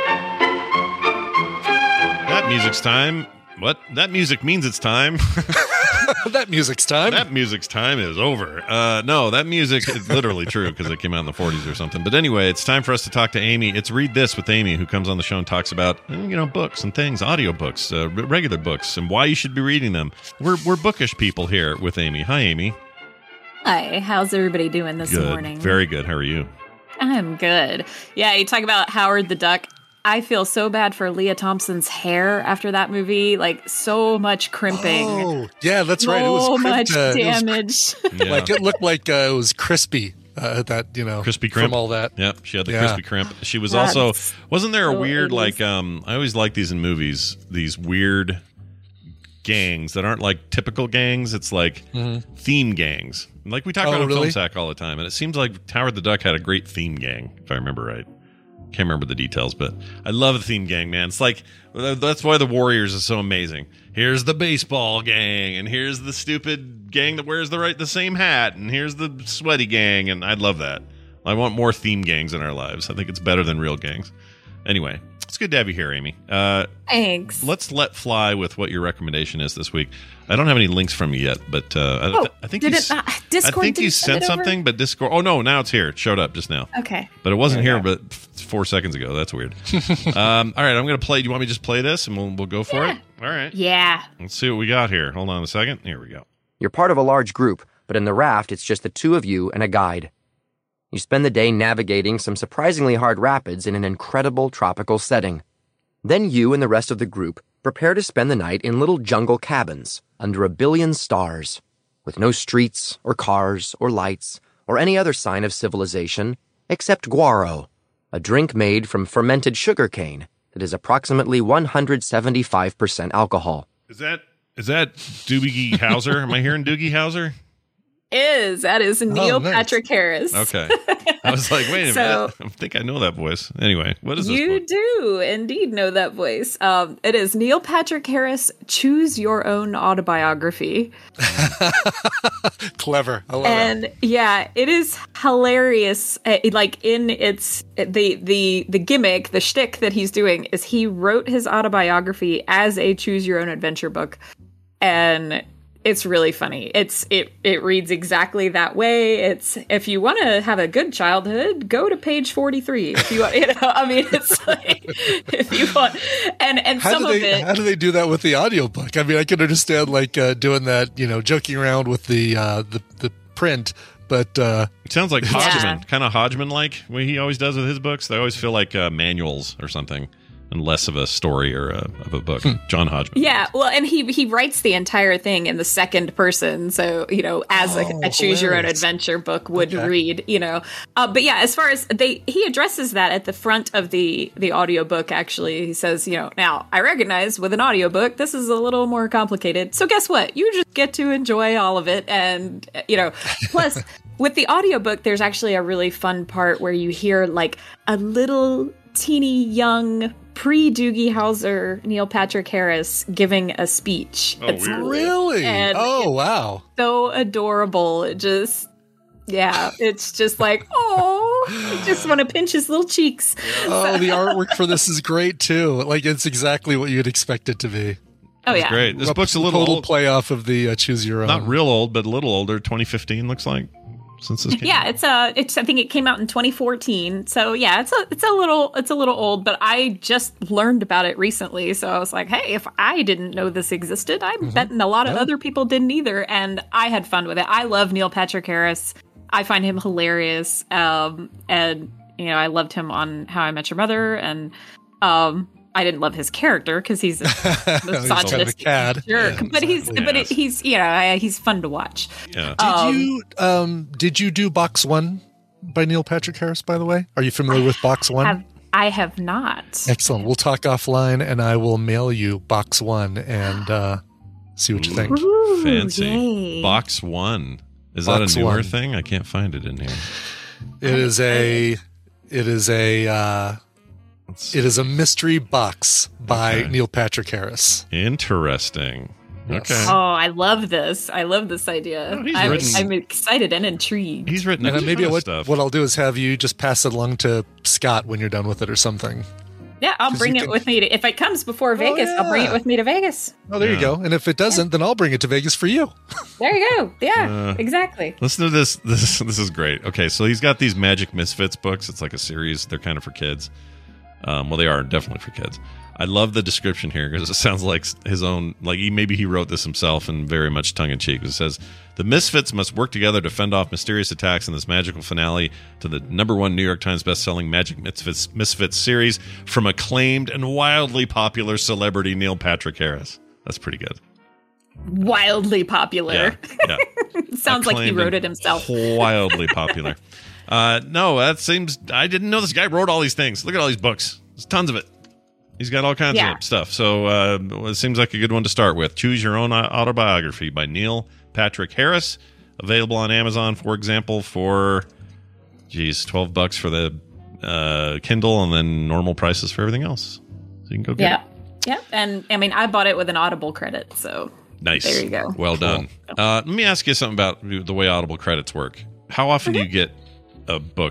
That music's time. What? That music means it's time. That music's time. That music's time is over. Uh, no, that music is literally true because it came out in the forties or something. But anyway, it's time for us to talk to Amy. It's Read This with Amy, who comes on the show and talks about, you know, books and things, audiobooks, uh, r- regular books, and why you should be reading them. We're, we're bookish people here with Amy. Hi, Amy. Hi, how's everybody doing this Good. morning? Very good. How are you? I'm good. Yeah, you talk about Howard the Duck. I feel so bad for Leah Thompson's hair after that movie. Like, so much crimping. Oh, yeah, that's right. It was So crimped, much uh, it was damage. Yeah. Like it looked like uh, it was crispy. Uh, that you know, Crispy crimp. from all that. Yep, she had the Yeah. crispy crimp. She was That's also wasn't there a so weird eighties. like um I always like these in movies, these weird gangs that aren't like typical gangs, it's like theme gangs. Like we talk Oh, about in really? Film Sack all the time, and it seems like Howard the Duck had a great theme gang, if I remember right. Can't remember the details, but I love the theme gang, man. It's like that's why the Warriors is so amazing. Here's the baseball gang, and here's the stupid gang that wears the right the same hat, and here's the sweaty gang, and I love that. I want more theme gangs in our lives. I think it's better than real gangs. Anyway, let's good to have you here, Amy. Uh, Thanks. Let's let fly with what your recommendation is this week. I don't have any links from you yet, but uh, I, oh, I think did you, it, uh, Discord I think you send sent something, but Discord. Oh no, now it's here. It showed up just now. Okay, but it wasn't here, go. but four seconds ago. That's weird. um, all right, I'm going to play. Do you want me to just play this and we'll we'll go for yeah. it? All right. Yeah. Let's see what we got here. Hold on a second. Here we go. You're part of a large group, but in the raft, it's just the two of you and a guide. You spend the day navigating some surprisingly hard rapids in an incredible tropical setting. Then you and the rest of the group prepare to spend the night in little jungle cabins under a billion stars, with no streets or cars or lights or any other sign of civilization except guaro, a drink made from fermented sugarcane that is approximately one hundred seventy-five percent alcohol. Is that is that Doogie Howser? Am I hearing Doogie Howser? Is that is Neil oh, nice. Patrick Harris. Okay. I was like, wait a so, minute. I think I know that voice. Anyway, what is this You book? do indeed know that voice. Um, it is Neil Patrick Harris, Choose Your Own Autobiography. Clever. I love and it. yeah, it is hilarious. Uh, like in its the the the gimmick, the shtick that he's doing is he wrote his autobiography as a choose your own adventure book, and it's really funny. It's it it reads exactly that way. It's if you want to have a good childhood, go to page forty-three. If you want, you know, I mean, it's like if you want, and and How some do of they it. how do they do that with the audiobook? I mean, I can understand like uh, doing that, you know, joking around with the uh, the the print, but uh, It sounds like Yeah. Hodgman, kind of Hodgman-like, what he always does with his books. They always feel like uh, manuals or something, and less of a story or a, of a book. John Hodgman. Yeah, well, and he he writes the entire thing in the second person, so you know, as a, Oh, a choose your own hilarious. adventure book would Okay. read, you know. Uh, but yeah, as far as they, he addresses that at the front of the the audiobook. Actually, he says, you know, now I recognize with an audiobook this is a little more complicated. So guess what? You just get to enjoy all of it, and you know, plus. With the audiobook, there's actually a really fun part where you hear like a little teeny young pre-Doogie Howser Neil Patrick Harris giving a speech. Oh, It's weird. really, And oh wow, so adorable. It just, yeah, it's just like, oh, I just want to pinch his little cheeks. oh the artwork for this is great too. Like it's exactly what you'd expect it to be. Oh yeah, Great. This book's a little total old. play off of the uh, Choose Your Own. Not real old, but a little older. twenty fifteen looks like since this came yeah. out. It's a, it's I think it came out in twenty fourteen. So yeah, it's a, it's a little, it's a little old. But I just learned about it recently, so I was like, hey, if I didn't know this existed, I'm betting a lot of other people didn't either. And I had fun with it. I love Neil Patrick Harris. I find him hilarious. Um, and you know, I loved him on How I Met Your Mother, and um. I didn't love his character because he's a kind of a misogynistic cad. jerk, Yeah, but he's exactly. but Yes. it, he's you know I- he's fun to watch. Yeah. Did Um, you um did you do Box One by Neil Patrick Harris? By the way, are you familiar with Box One? Have, I have not. Excellent. We'll talk offline, and I will mail you Box One and uh, see what you think. Ooh, Fancy. yay. Box One. Is Box that a newer One. thing? I can't find it in here. It is a it is a uh, Let's- it is a mystery box by Okay. Neil Patrick Harris. Interesting. Yes. Okay. Oh, I love this. I love this idea. Oh, he's I'm, written- I'm excited and intrigued. He's written a And then maybe ton of what stuff. what I'll do is have you just pass it along to Scott when you're done with it or something. Yeah, I'll 'Cause bring you it can- with me. To, if it comes before Vegas, I'll bring it yeah. with me to Vegas. Oh, there Yeah. you go. And if it doesn't, then I'll bring it to Vegas for you. There you go. Yeah, Uh, exactly. Listen to this. This this is great. Okay, so he's got these Magic Misfits books. It's like a series. They're kind of for kids. Um, well, they are definitely for kids. I love the description here because it sounds like his own. Like he, maybe he wrote this himself and very much tongue in cheek. It says the Misfits must work together to fend off mysterious attacks in this magical finale to the number one New York Times best-selling Magic Misfits, Misfits series from acclaimed and wildly popular celebrity Neil Patrick Harris. That's pretty good. Wildly popular. Yeah, yeah. Sounds like he Acclaimed wrote and it himself. Wildly popular. Uh, no, that seems. I didn't know this guy wrote all these things. Look at all these books. There's tons of it. He's got all kinds Yeah. of stuff. So uh, it seems like a good one to start with. Choose Your Own Autobiography by Neil Patrick Harris. Available on Amazon, for example, for geez, twelve bucks for the uh, Kindle, and then normal prices for everything else. So you can go get Yeah. it. Yeah. And I mean, I bought it with an Audible credit. So Nice. There you go. Well done. Uh, let me ask you something about the way Audible credits work. How often do you get a book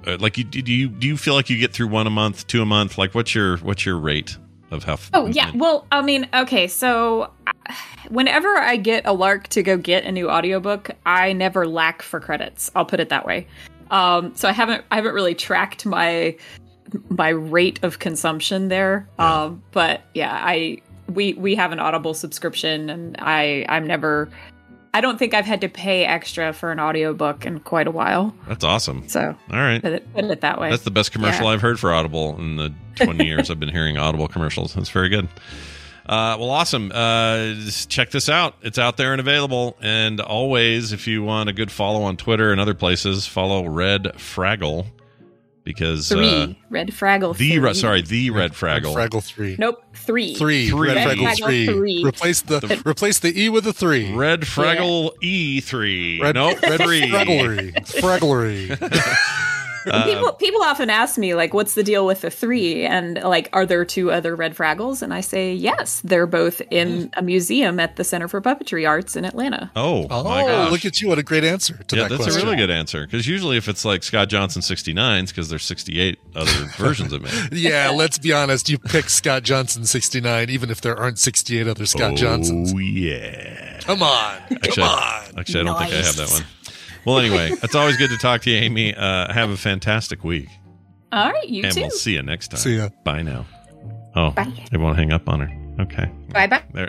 uh, like you do you do you feel like you get through one a month, two a month? Like what's your what's your rate of how? Oh yeah, well, I mean, okay, so uh, whenever I get a lark to go get a new audiobook, I never lack for credits. I'll put it that way. Um, so I haven't I haven't really tracked my my rate of consumption there. Yeah. Um, but yeah, I we we have an Audible subscription, and I I'm never. I don't think I've had to pay extra for an audiobook in quite a while. That's awesome. So, all right. Put it, put it that way. That's the best commercial yeah. I've heard for Audible in the twenty years I've been hearing Audible commercials. That's very good. Uh, well, awesome. Uh, check this out. It's out there and available. And always, if you want a good follow on Twitter and other places, follow Red Fraggle. Because three uh, Red Fraggle. The three. sorry, the Red Fraggle. Red Fraggle three. Nope, three. Three. Three. Red Red Fraggle, Fraggle three. three. Replace the, the replace the E with a three. Red Fraggle yeah. E three. Red, nope, Red three. Fragglery. Fragglery. Uh, people people often ask me, like, what's the deal with the three? And, like, are there two other Red Fraggles? And I say, yes, they're both in a museum at the Center for Puppetry Arts in Atlanta. Oh, oh my gosh. Look at you. What a great answer to yeah, that that's question. a really good answer. Because usually if it's like Scott Johnson sixty-nines, because there's sixty-eight other versions of it. Yeah, let's be honest. You pick Scott Johnson sixty-nine, even if there aren't sixty-eight other Scott oh, Johnsons. Oh, yeah. Come on. Actually, Come on. Actually, I don't nice. think I have that one. Well, anyway, it's always good to talk to you, Amy. Uh, have a fantastic week. All right, you and too. we'll see you next time. See ya. Bye now. Oh, Bye. It won't hang up on her. Okay. Bye-bye. There.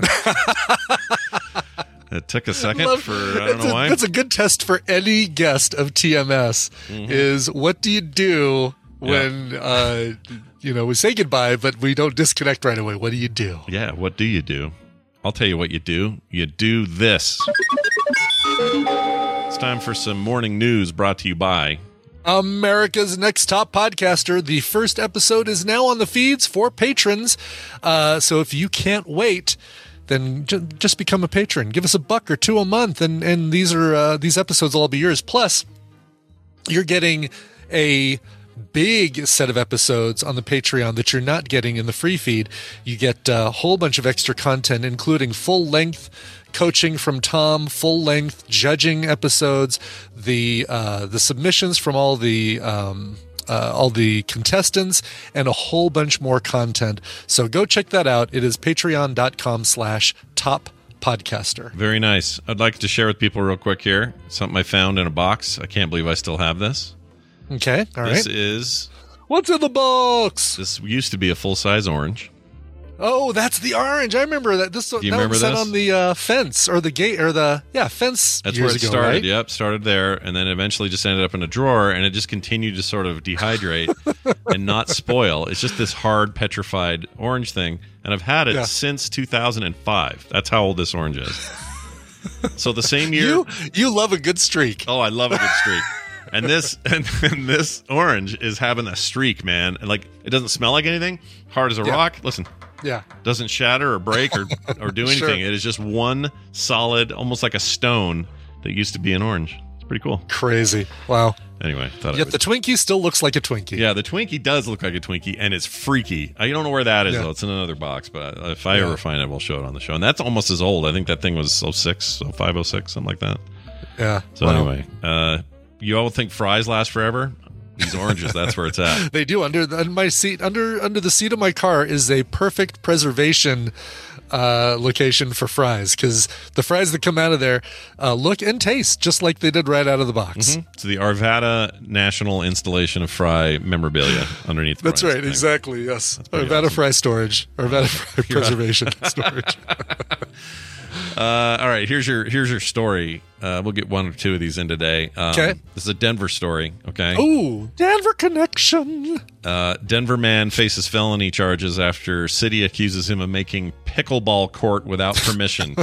It took a second Love, for, I don't know a, why. That's a good test for any guest of T M S mm-hmm. is what do you do when, yeah. uh, you know, we say goodbye, but we don't disconnect right away. What do you do? Yeah, what do you do? I'll tell you what you do. You do this. It's time for some morning news brought to you by America's Next Top Podcaster. The first episode is now on the feeds for patrons. Uh, so if you can't wait, then j- just become a patron. Give us a buck or two a month, and and these are uh, these episodes will all be yours. Plus, you're getting a big set of episodes on the Patreon that you're not getting in the free feed. You get a whole bunch of extra content, including full-length coaching from Tom, full-length judging episodes, the uh, the submissions from all the um, uh, all the contestants, and a whole bunch more content. So go check that out. It is patreon.com slash top podcaster. Very nice. I'd like to share with people real quick here something I found in a box. I can't believe I still have this. Okay, all right. This is... What's in the box? This used to be a full-size orange. Oh, that's the orange. I remember that. This, Do you that remember was set this? on the uh, fence or the gate or the, yeah, fence That's years where it ago, started. right? Yep, started there, and then eventually just ended up in a drawer, and it just continued to sort of dehydrate and not spoil. It's just this hard, petrified orange thing, and I've had it Yeah. since two thousand five. That's how old this orange is. So the same year... You, you love a good streak. Oh, I love a good streak. And this and, and this orange is having a streak, man. And like, it doesn't smell like anything. Hard as a Yeah. rock. Listen, Yeah. doesn't shatter or break or or do anything. Sure. It is just one solid, almost like a stone that used to be an orange. It's pretty cool. Crazy. Wow. Anyway, thought I Yet would. the Twinkie still looks like a Twinkie. Yeah, the Twinkie does look like a Twinkie, and it's freaky. I don't know where that is, Yeah. though. It's in another box, but if I Yeah. ever find it, we'll show it on the show. And that's almost as old. I think that thing was oh six, oh five, oh six, something like that. Yeah. So Wow. anyway, uh, you all think fries last forever? These oranges, that's where it's at. They do. Under the, my seat, under under the seat of my car is a perfect preservation uh, location for fries, because the fries that come out of there uh, look and taste just like they did right out of the box. Mm-hmm. It's the Arvada National Installation of Fry memorabilia underneath. That's Fry's right. thing. Exactly. Yes. pretty Arvada awesome. fry storage. Arvada fry preservation storage. Uh, all right, here's your here's your story. Uh, we'll get one or two of these in today. Um, Okay. This is a Denver story. Okay. Ooh, Denver connection. Uh, Denver man faces felony charges after city accuses him of making pickleball court without permission.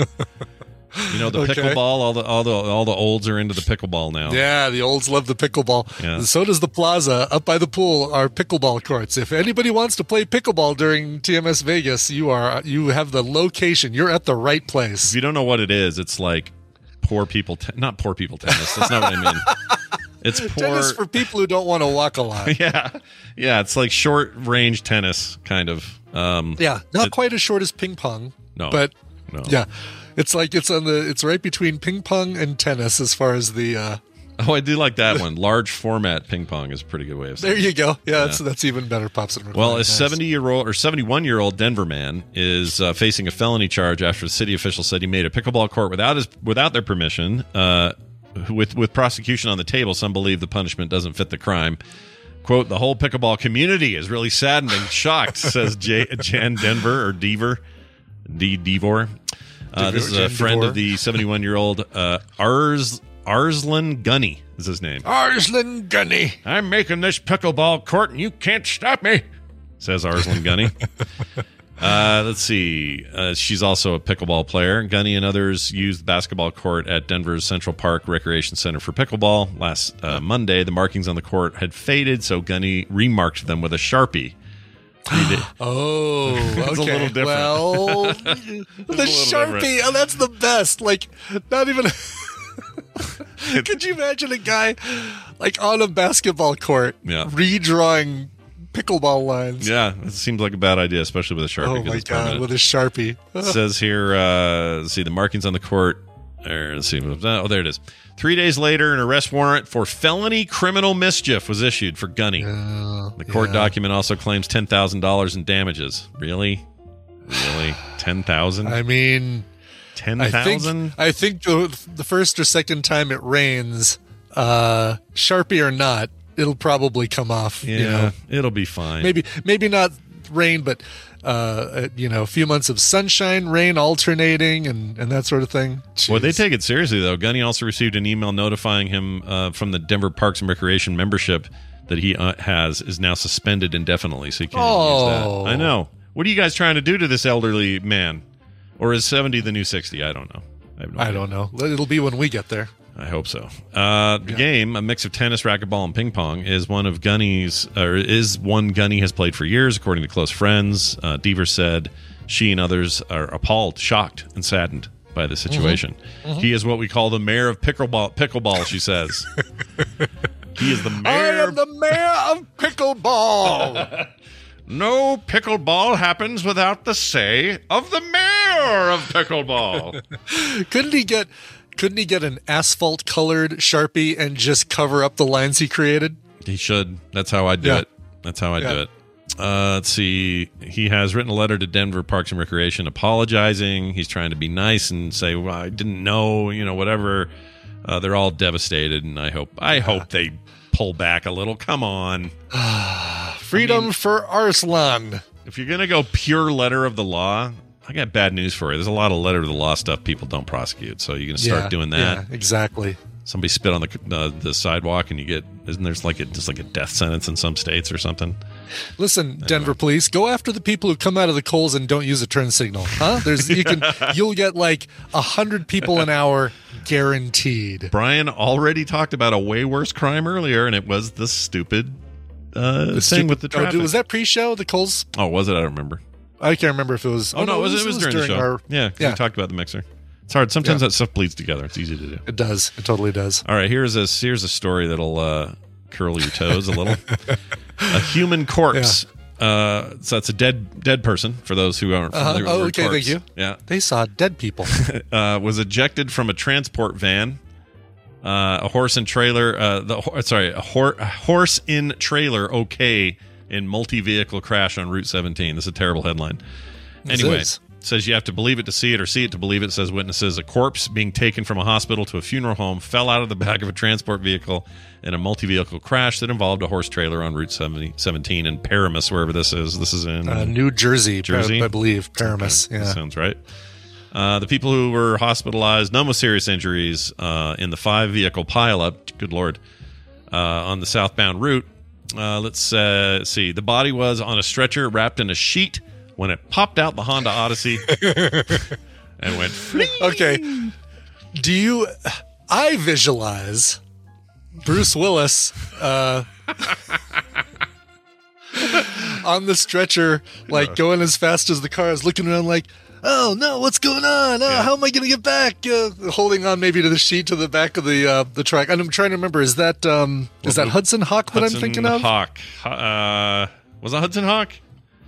You know the Okay. pickleball. All the all the all the olds are into the pickleball now. Yeah, the olds love the pickleball. Yeah. So does the plaza up by the pool are pickleball courts. If anybody wants to play pickleball during T M S Vegas, you are you have the location. You're at the right If place. you don't know what it is, it's like poor people. Te- not poor people tennis. That's not what I mean. It's poor. Tennis for people who don't want to walk a lot. Yeah, yeah. It's like short range tennis, kind of. Um, Yeah, not it- quite as short as ping pong. No, but no. yeah, it's like it's on the it's right between ping pong and tennis as far as the uh, Oh, I do like that one. Large format ping pong is a pretty good way of saying There you it. go. Yeah, Yeah. That's, that's even better. Pops and Well, a nice. seventy-year-old or seventy-one-year-old Denver man is uh, facing a felony charge after the city officials said he made a pickleball court without his without their permission. Uh, with with prosecution on the table, some believe the punishment doesn't fit the crime. Quote, the whole pickleball community is really saddened and shocked, says J- Jan Denver or Deaver. D. Devor. Uh, this is a Jan friend Devor. of the seventy-one-year-old uh, Ars Arslan Gunny is his name. Arslan Gunny. I'm making this pickleball court and you can't stop me, says Arslan Gunny. uh, let's see. Uh, she's also a pickleball player. Gunny and others used the basketball court at Denver's Central Park Recreation Center for pickleball. Last uh, Monday, the markings on the court had faded, so Gunny remarked them with a Sharpie. Oh, It's a okay. little different. Well, It's a the little Sharpie. different. Oh, that's the best. Like, not even. Could you imagine a guy like on a basketball court Yeah. redrawing pickleball lines? Yeah, it seems like a bad idea, especially with a Sharpie. Oh 'cause my it's god, permanent. with a Sharpie. It says here, uh, let's see, the markings on the court. Or, let's see. Oh, there it is. Three days later, an arrest warrant for felony criminal mischief was issued for Gunny. Uh, The court yeah. document also claims ten thousand dollars in damages. Really? Really? ten thousand dollars? I mean, ten I think thousand dollars? I think the, the first or second time it rains, uh, Sharpie or not, it'll probably come off. Yeah, You know, it'll be fine. maybe maybe not rain, but uh, uh, you know, a few months of sunshine, rain alternating, and and that sort of thing. Well, they Jeez. take it seriously, though. Gunny also received an email notifying him uh, from the Denver Parks and Recreation membership that he uh, has is now suspended indefinitely, so he can't use Oh. that. I know. What are you guys trying to do to this elderly man? Or is seventy the new sixty? I don't know. I, have no I idea. don't know. It'll be when we get there. I hope so. Uh, the game, a mix of tennis, racquetball, and ping pong, is one of Gunny's, or is one Gunny has played for years, according to close friends. Uh, Deaver said she and others are appalled, shocked, and saddened by the situation. Mm-hmm. He is what we call the mayor of pickleball. Pickleball, she says. He is the I mayor. am the mayor of pickleball. No pickleball happens without the say of the mayor of pickleball. Couldn't he get? Couldn't he get an asphalt colored Sharpie and just cover up the lines he created? He should. That's how I do Yeah. it. That's how I Yeah. do it. Uh, let's see. He has written a letter to Denver Parks and Recreation apologizing. He's trying to be nice and say, well, I didn't know, you know, whatever. Uh, they're all devastated, and I hope I hope they pull back a little. Come on. Freedom I mean- for Arslan. If you're going to go pure letter of the law, I got bad news for you. There's a lot of letter of the law stuff people don't prosecute. So you're going to start Yeah, doing that. Yeah, exactly. Somebody spit on the uh, the sidewalk, and you get isn't there's like a, just like a death sentence in some states or something? Listen, Denver police, go after the people who come out of the coals and don't use a turn signal. Huh? There's you can you'll get like a hundred people an hour guaranteed. Brian already talked about a way worse crime earlier, and it was the stupid uh, thing Stupid- with the oh, traffic. was that pre-show? The coals? Oh, was it? I don't remember. I can't remember if it was. Oh, no, it was, it was during, the show. our- yeah, 'cause yeah. we talked about the mixer. It's hard. Sometimes Yeah. that stuff bleeds together. It's easy to do. It does. It totally does. All right, here's a here's a story that'll uh, curl your toes a little. A human corpse. Uh, so that's a dead dead person. For those who aren't Uh-huh. familiar Oh, with the okay, word thank corpse. you. Yeah, They saw dead people. uh, was ejected from a transport van. Uh, a horse and trailer. Uh, the ho- sorry, a, hor- a horse in trailer. Okay, in multi-vehicle crash on Route seventeen. This is a terrible headline. This Anyway, is. says you have to believe it to see it, or see it to believe it. Says witnesses, a corpse being taken from a hospital to a funeral home fell out of the back of a transport vehicle in a multi-vehicle crash that involved a horse trailer on Route seventy, seventeen in Paramus, wherever this is. This is in Uh, New Jersey, Jersey? I believe. Paramus. Okay, Yeah. sounds right. Uh, the people who were hospitalized, none with serious injuries, uh, in the five-vehicle pileup. Good Lord. Uh, on the southbound route. Uh, let's uh, see. The body was on a stretcher wrapped in a sheet when it popped out the Honda Odyssey and went fling. Okay. Do you? I visualize Bruce Willis uh, on the stretcher, like going as fast as the car is, looking around like, oh no, what's going on? Oh, Yeah. how am I going to get back? Uh, holding on maybe to the sheet to the back of the uh, the truck. And I'm trying to remember. Is that um, is that Hudson Hawk that Hudson I'm thinking of? Hawk. Uh, was it Hudson Hawk?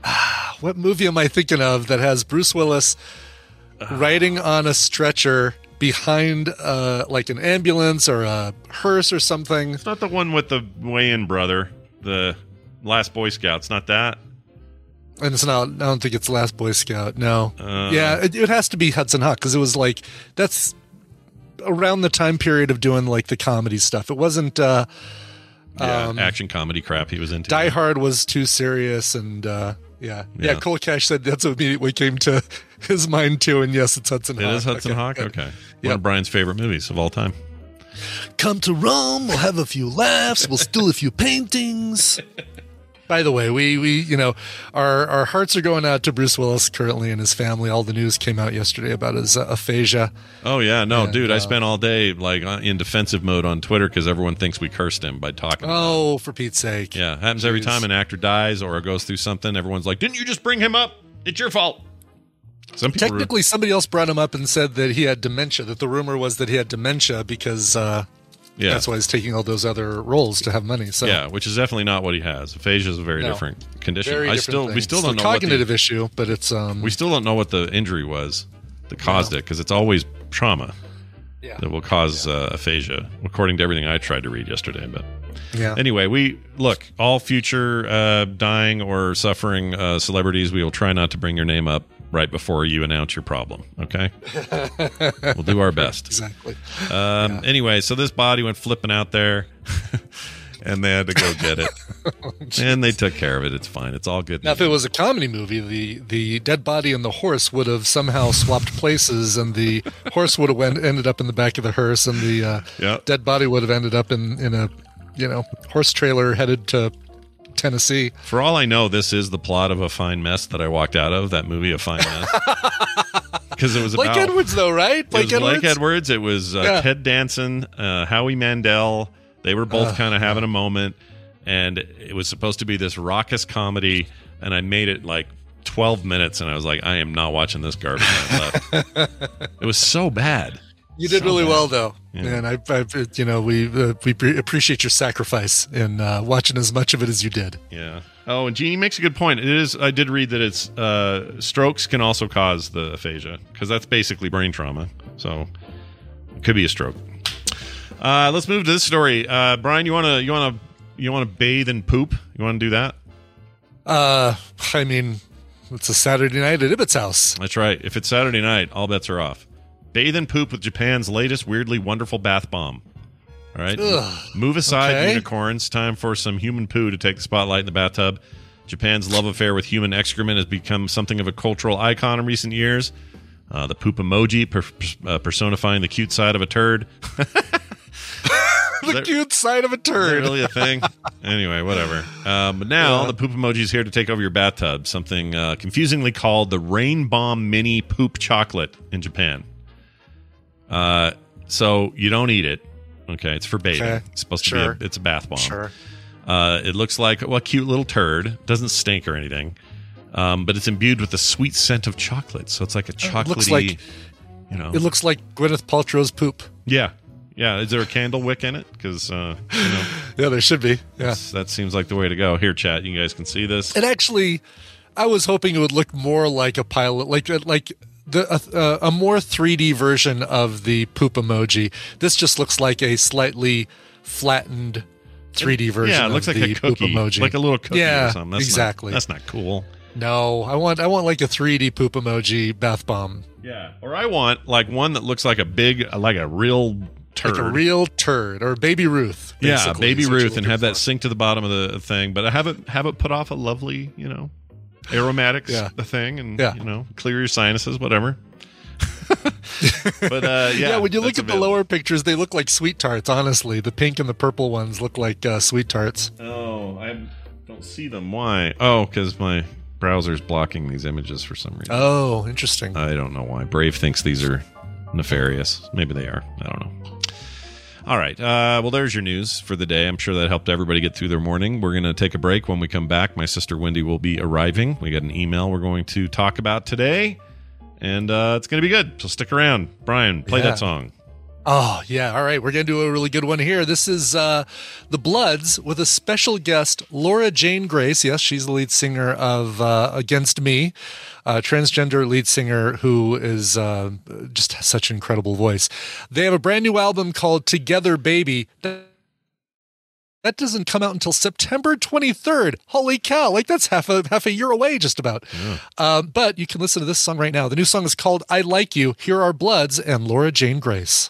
What movie am I thinking of that has Bruce Willis riding on a stretcher behind uh, like an ambulance or a hearse or something. It's not the one with the weigh-in brother, the Last Boy Scout. It's not that. And it's not, I don't think it's Last Boy Scout. No. Uh, yeah, it, it has to be Hudson Hawk because it was like, that's around the time period of doing like the comedy stuff. It wasn't, uh, yeah, um, action comedy crap he was into. Die Hard was too serious. And, uh, yeah. yeah. Yeah. Cole Cash said that's what immediately came to his mind too. And yes, it's Hudson It Hawk. is Hudson Okay, Hawk? good. Okay. One Yep. of Brian's favorite movies of all time. Come to Rome, we'll have a few laughs, we'll steal a few paintings. By the way, we, we you know, our, our hearts are going out to Bruce Willis currently and his family. All the news came out yesterday about his uh, aphasia. Oh, yeah. No, And, dude, I uh, spent all day like uh, in defensive mode on Twitter because everyone thinks we cursed him by talking about him. Oh, for Pete's sake. Yeah, happens every Jeez. time an actor dies or goes through something. Everyone's like, didn't you just bring him up? It's your fault. Some people Technically, somebody else brought him up and said that he had dementia, that the rumor was that he had dementia because uh, yeah. that's why he's taking all those other roles to have money. So Yeah, which is definitely not what he has. Aphasia is a very No. different condition. very I different still, we things. still It's don't a know what cognitive the, issue, but it's um, we still don't know what the injury was that caused it because it's always trauma yeah. that will cause uh, aphasia, according to everything I tried to read yesterday. But yeah. anyway, we look all future uh, dying or suffering uh, celebrities. We will try not to bring your name up right before you announce your problem. Okay, we'll do our best. Exactly. Um, Yeah. Anyway, so this body went flipping out there, and they had to go get it, Oh, and they took care of it. It's fine. It's all good. Now, if it was a comedy movie, the, the dead body and the horse would have somehow swapped places, and the horse would have went, ended up in the back of the hearse, and the uh, Yeah. dead body would have ended up in, in a you know horse trailer headed to Tennessee. For all I know, this is the plot of A Fine Mess that I walked out of, that movie, A Fine Mess. Because it was Blake about... Edwards, though, right? It Blake was Edwards. Blake Edwards. It was uh, Yeah. Ted Danson, uh, Howie Mandel. They were both Uh, kind of having a moment, and it was supposed to be this raucous comedy, and I made it like twelve minutes, and I was like, I am not watching this garbage. And I left. It was so bad. You did So really bad. well, though, Yeah. and I, I, you know, we uh, we pre- appreciate your sacrifice in uh, watching as much of it as you did. Yeah. Oh, and Jeannie makes a good point. It is. I did read that it's uh, strokes can also cause the aphasia because that's basically brain trauma. So it could be a stroke. Uh, let's move to this story. Uh, Brian, you wanna you wanna you wanna bathe and poop? You want to do that? Uh, I mean, it's a Saturday night at Ibbott's house. That's right. If it's Saturday night, all bets are off. Bathe and poop with Japan's latest weirdly wonderful bath bomb. All right. Ugh. Move aside, Okay. unicorns. Time for some human poo to take the spotlight in the bathtub. Japan's love affair with human excrement has become something of a cultural icon in recent years. Uh, the poop emoji per- uh, personifying the cute side of a turd. The That- cute side of a Is that turd. really a thing? Anyway, whatever. Um, but now Yeah. the poop emoji is here to take over your bathtub. Something uh, confusingly called the Rain Bomb Mini Poop Chocolate in Japan. Uh, so you don't eat it. Okay, it's for bathing. Okay. It's supposed to Sure. be. A, it's a bath bomb. Sure. Uh, it looks like well, a cute little turd. Doesn't stink or anything. Um, but it's imbued with the sweet scent of chocolate. So it's like a chocolatey. It looks like you know. it looks like Gwyneth Paltrow's poop. yeah, yeah. Is there a candle wick in it? Because uh, you know. Yeah, there should be. Yeah. That's- That seems like the way to go. Here, chat, you guys can see this. And actually, I was hoping it would look more like a pilot, like like the uh, a more three D version of the poop emoji. This just looks like a slightly flattened three D version. Yeah, it looks of like the a cookie, poop emoji, like a little cookie yeah, or something. That's exactly. Not, that's not cool. No, I want I want like a three D poop emoji bath bomb, Yeah, or I want like one that looks like a big, like a real turd, like a real turd or Baby Ruth. yeah, basically, baby is what you're Ruth, and looking have that for. sink to the bottom of the thing. But I have it have it put off a lovely, you know, aromatics Yeah. the thing, and Yeah. you know, clear your sinuses, whatever. But uh, yeah, Yeah, when you look that's at the available. lower pictures, they look like sweet tarts. Honestly, the pink and the purple ones look like uh, sweet tarts. Oh, I don't see them. Why? Oh, because my browser's blocking these images for some reason. Oh, interesting. I don't know why. Brave thinks these are nefarious. Maybe they are. I don't know. All right. Uh, well, there's your news for the day. I'm sure that helped everybody get through their morning. We're going to take a break. When we come back, my sister Wendy will be arriving. We got an email we're going to talk about today, and uh, it's going to be good. So stick around. Brian, play Yeah. that song. Oh, yeah. All right. We're going to do a really good one here. This is uh, The Bloods with a special guest, Laura Jane Grace. Yes, she's the lead singer of uh, Against Me, a transgender lead singer who is uh, just has such an incredible voice. They have a brand new album called Together Baby. That doesn't come out until September twenty-third. Holy cow. Like that's half a half a year away just about. Yeah. Um, but you can listen to this song right now. The new song is called I Like You. Here are Bloods and Laura Jane Grace.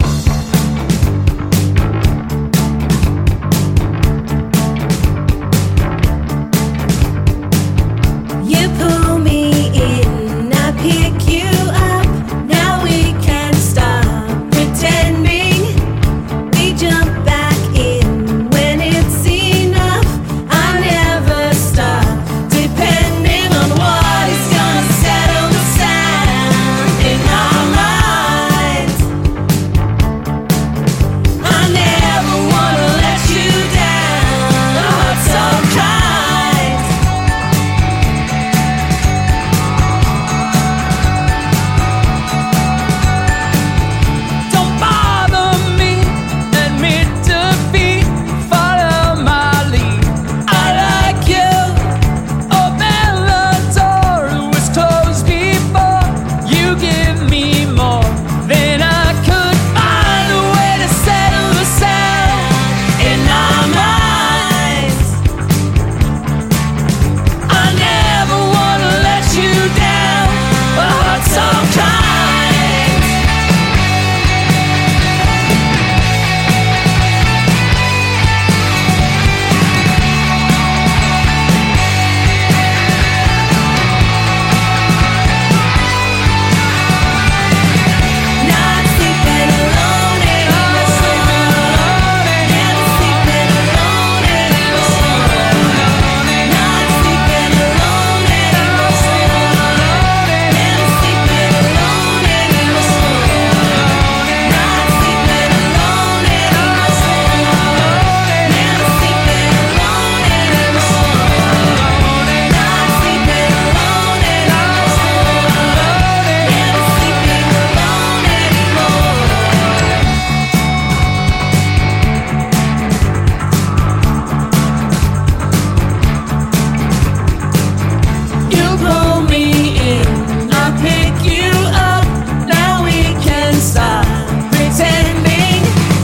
You pull me in, I pick you up. Now we can't stop pretending. We jump back in when it's enough. I never stop, depending on what is gonna settle the sound in our minds. I never wanna let you down, heart's so kind. Don't bother me, admit defeat, follow my lead. I like you. Open the door, it was closed before. You give me more than I could find a way to settle the sound in our minds. I never wanna let you down, but heart's so kind. Not sleeping alone anymore. Never sleeping alone anymore. Not sleeping alone anymore. Never sleeping alone anymore. Not sleeping alone anymore. Never sleeping alone anymore. Not sleeping alone anymore. Never sleeping alone anymore. You pull me in, I pick you up. Now we can stop pretending.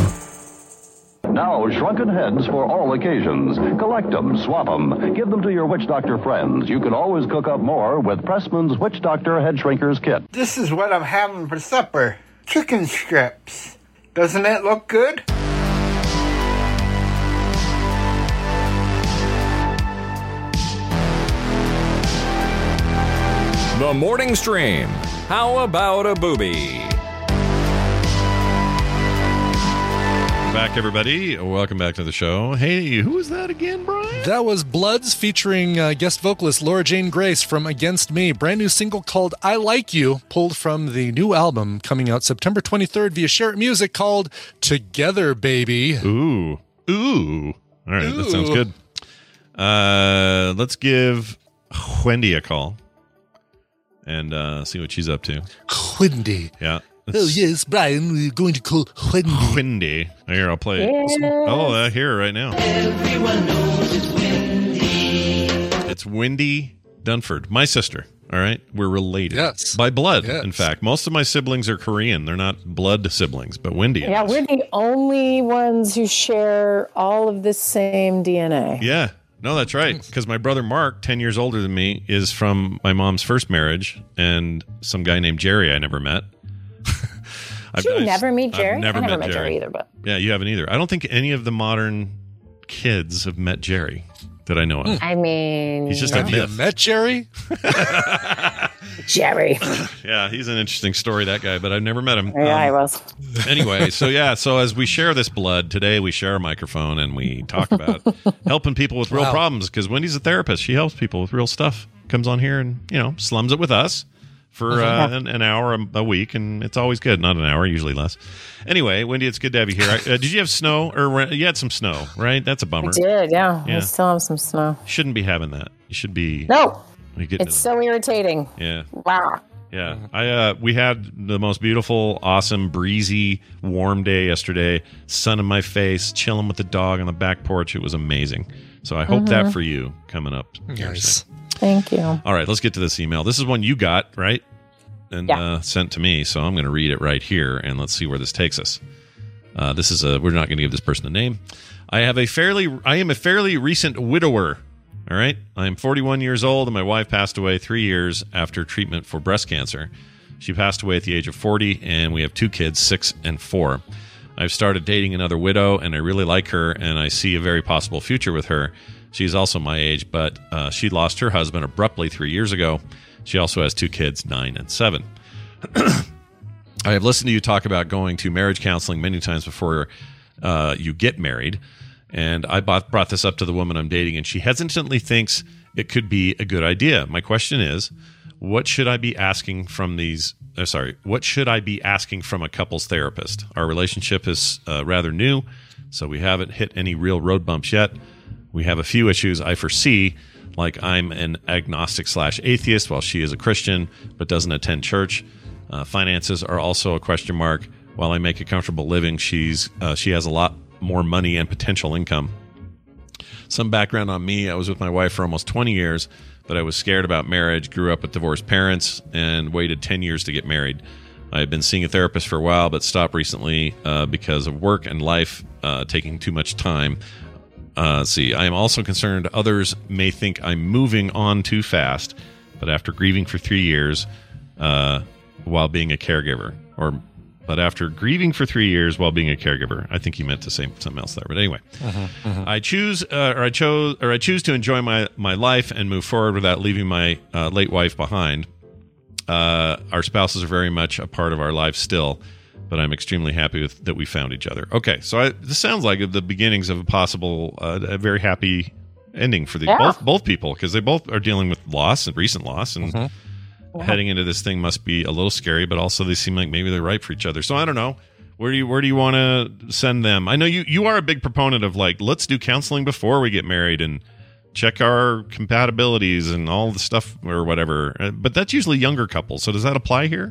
Now, shrunken heads for all occasions. Collect them, swap them, give them to your Witch Doctor friends. You can always cook up more with Pressman's Witch Doctor Head Shrinkers Kit. This is what I'm having for supper. Chicken strips. Doesn't it look good? The Morning Stream. How about a booby? Back, everybody. Welcome back to the show. Hey, who was that again, Brian? That was Bloods featuring uh, guest vocalist Laura Jane Grace from Against Me. Brand new single called I Like You, pulled from the new album coming out September twenty-third via Share It Music called Together Baby. Ooh. Ooh. All right, Ooh. That sounds good. Uh, let's give Wendy a call and uh, see what she's up to. Wendy. Yeah. Oh, yes, Brian, we're going to call Wendy. Wendy. Here, I'll play it. Yes. Oh, I hear it right now. Everyone knows it's Wendy. It's Wendy Dunford, my sister. All right, we're related. Yes, by blood. Yes. In fact, most of my siblings are Korean. They're not blood siblings, but Wendy. Yeah, is. we're the only ones who share all of the same D N A. Yeah, no, that's right. Because my brother Mark, ten years older than me, is from my mom's first marriage, and some guy named Jerry I never met. Did you I've, never meet Jerry? I've never I never met, met Jerry. Jerry either, but yeah, you haven't either. I don't think any of the modern kids have met Jerry that I know of. I mean, He's just have a you myth. met Jerry? Jerry. Yeah, he's an interesting story, that guy, but I've never met him. Yeah, Um, I was. Anyway, so yeah, so as we share this blood today, we share a microphone and we talk about helping people with real Wow. problems. Because Wendy's a therapist; she helps people with real stuff. Comes on here and you know slums it with us for uh, an, an hour a, a week, and it's always good. Not an hour, usually less. Anyway, Wendy, it's good to have you here. Uh, did you have snow, or you had some snow? Right, that's a bummer. I did, yeah. Yeah. I still have some snow. Shouldn't be having that. You should be. No, you get it's so irritating. Yeah. Wow. Yeah. I uh, we had the most beautiful, awesome, breezy, warm day yesterday. Sun in my face, chilling with the dog on the back porch. It was amazing. So I hope Mhm. that for you coming up. here Nice. soon. Thank you. All right, let's get to this email. This is one you got, right? And Yeah. uh, sent to me. So I'm going to read it right here, and let's see where this takes us. Uh, this is a. We're not going to give this person a name. I have a fairly. I am a fairly recent widower. All right. I am forty-one years old, and my wife passed away three years after treatment for breast cancer. She passed away at the age of forty, and we have two kids, six and four. I've started dating another widow, and I really like her, and I see a very possible future with her. She's also my age, but uh, she lost her husband abruptly three years ago. She also has two kids, nine and seven. I have listened to you talk about going to marriage counseling many times before uh, you get married, and I bought, brought this up to the woman I'm dating, and she hesitantly thinks it could be a good idea. My question is, what should I be asking from these? Uh, sorry, what should I be asking from a couples therapist? Our relationship is uh, rather new, so we haven't hit any real road bumps yet. We have a few issues I foresee, like I'm an agnostic slash atheist while she is a Christian but doesn't attend church. Uh, finances are also a question mark. While I make a comfortable living, she's uh, she has a lot more money and potential income. Some background on me: I was with my wife for almost twenty years, but I was scared about marriage, grew up with divorced parents, and waited ten years to get married. I had been seeing a therapist for a while, but stopped recently uh, because of work and life uh, taking too much time. Uh, see, I am also concerned others may think I'm moving on too fast, but after grieving for three years uh, while being a caregiver, or but after grieving for three years while being a caregiver, I think he meant to say something else there. But anyway, Uh-huh, uh-huh. I choose, uh, or I chose, or I choose to enjoy my my life and move forward without leaving my uh, late wife behind. Uh, our spouses are very much a part of our lives still, but I'm extremely happy with that we found each other. Okay, so I, this sounds like the beginnings of a possible, uh, a very happy ending for the Yeah. both both people, because they both are dealing with loss and recent loss, and Mhm. heading into this thing must be a little scary. But also, they seem like maybe they're right for each other. So I don't know. Where do you where do you want to send them? I know you you are a big proponent of like, let's do counseling before we get married and check our compatibilities and all the stuff or whatever. Uh, But that's usually younger couples. So does that apply here?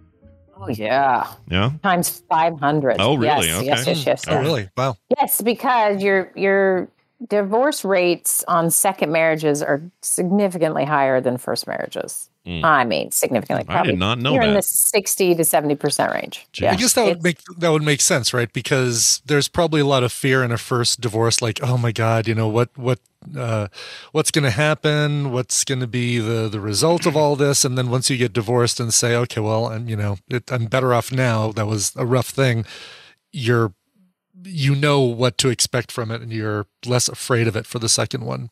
Oh yeah, Yeah. times five hundred. Oh, really? Yes, Okay. yes, yes, yes. Oh, really? Wow. Yes, because your your divorce rates on second marriages are significantly higher than first marriages. Mm. I mean, significantly. I Probably did not know you're in that. the sixty to seventy percent range. I guess that would It's- make that would make sense, right? Because there's probably a lot of fear in a first divorce, like, oh my God, you know what what uh, what's going to happen? What's going to be the the result of all this? And then once you get divorced and say, okay, well, I'm you know it, I'm better off now. That was a rough thing. You're you know what to expect from it, and you're less afraid of it for the second one.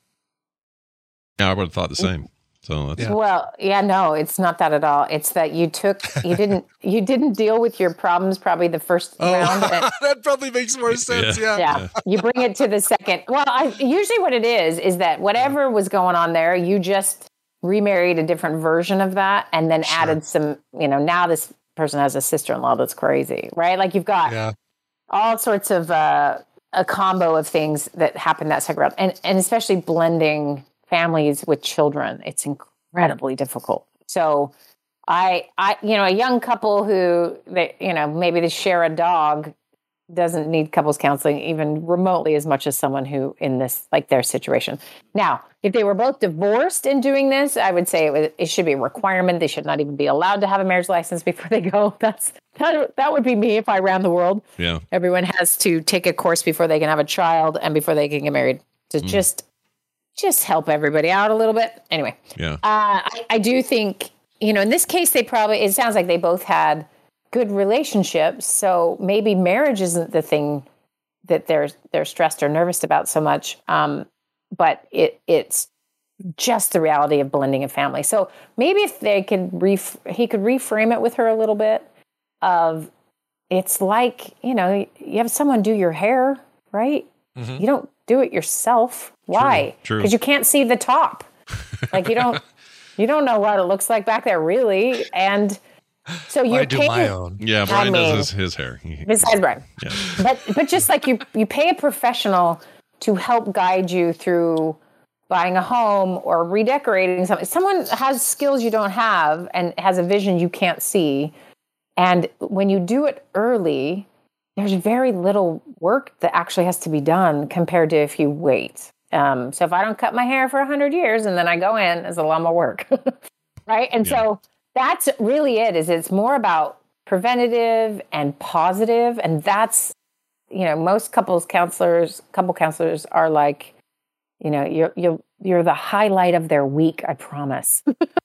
Yeah, I would have thought the same. So that's, Well, yeah, no, it's not that at all. It's that you took you didn't you didn't deal with your problems probably the first round. and- that probably makes more sense. Yeah. yeah. You bring it to the second. Well, I, usually what it is is that whatever was going on there, you just remarried a different version of that, and then added some. You know, now this person has a sister-in-law that's crazy, right? Like you've got Yeah. all sorts of uh, a combo of things that happen that second round, and and especially blending families with children. It's incredibly difficult. So I, I, you know, a young couple who, they, you know, maybe they share a dog doesn't need couples counseling even remotely as much as someone who in this, like their situation. Now, if they were both divorced and doing this, I would say it, was, it should be a requirement. They should not even be allowed to have a marriage license before they go. That's, that, that would be me if I ran the world. yeah. Everyone has to take a course before they can have a child and before they can get married to Mm. just just help everybody out a little bit. Anyway, Yeah. uh, I, I do think, you know, in this case, they probably, it sounds like they both had good relationships. So maybe marriage isn't the thing that they're they're stressed or nervous about so much. Um, but it it's just the reality of blending a family. So maybe if they could, ref- he could reframe it with her a little bit of, it's like, you know, you have someone do your hair, right? Mhm. You don't do it yourself. Why? True. Because you can't see the top. Like you don't, you don't know what it looks like back there, really. And so you're I do paying, my own. Yeah, I Brian mean, does his, his hair. He- besides Brian. yeah. But but just like you, you pay a professional to help guide you through buying a home or redecorating something. Someone has skills you don't have and has a vision you can't see. And when you do it early, there's very little work that actually has to be done compared to if you wait. Um, so if I don't cut my hair for one hundred years and then I go in, it's a lot more work. Right? And yeah. so that's really it, is it's more about preventative and positive. And that's, you know, most couples counselors, couple counselors are like, you know, you're, you're, you're the highlight of their week, I promise.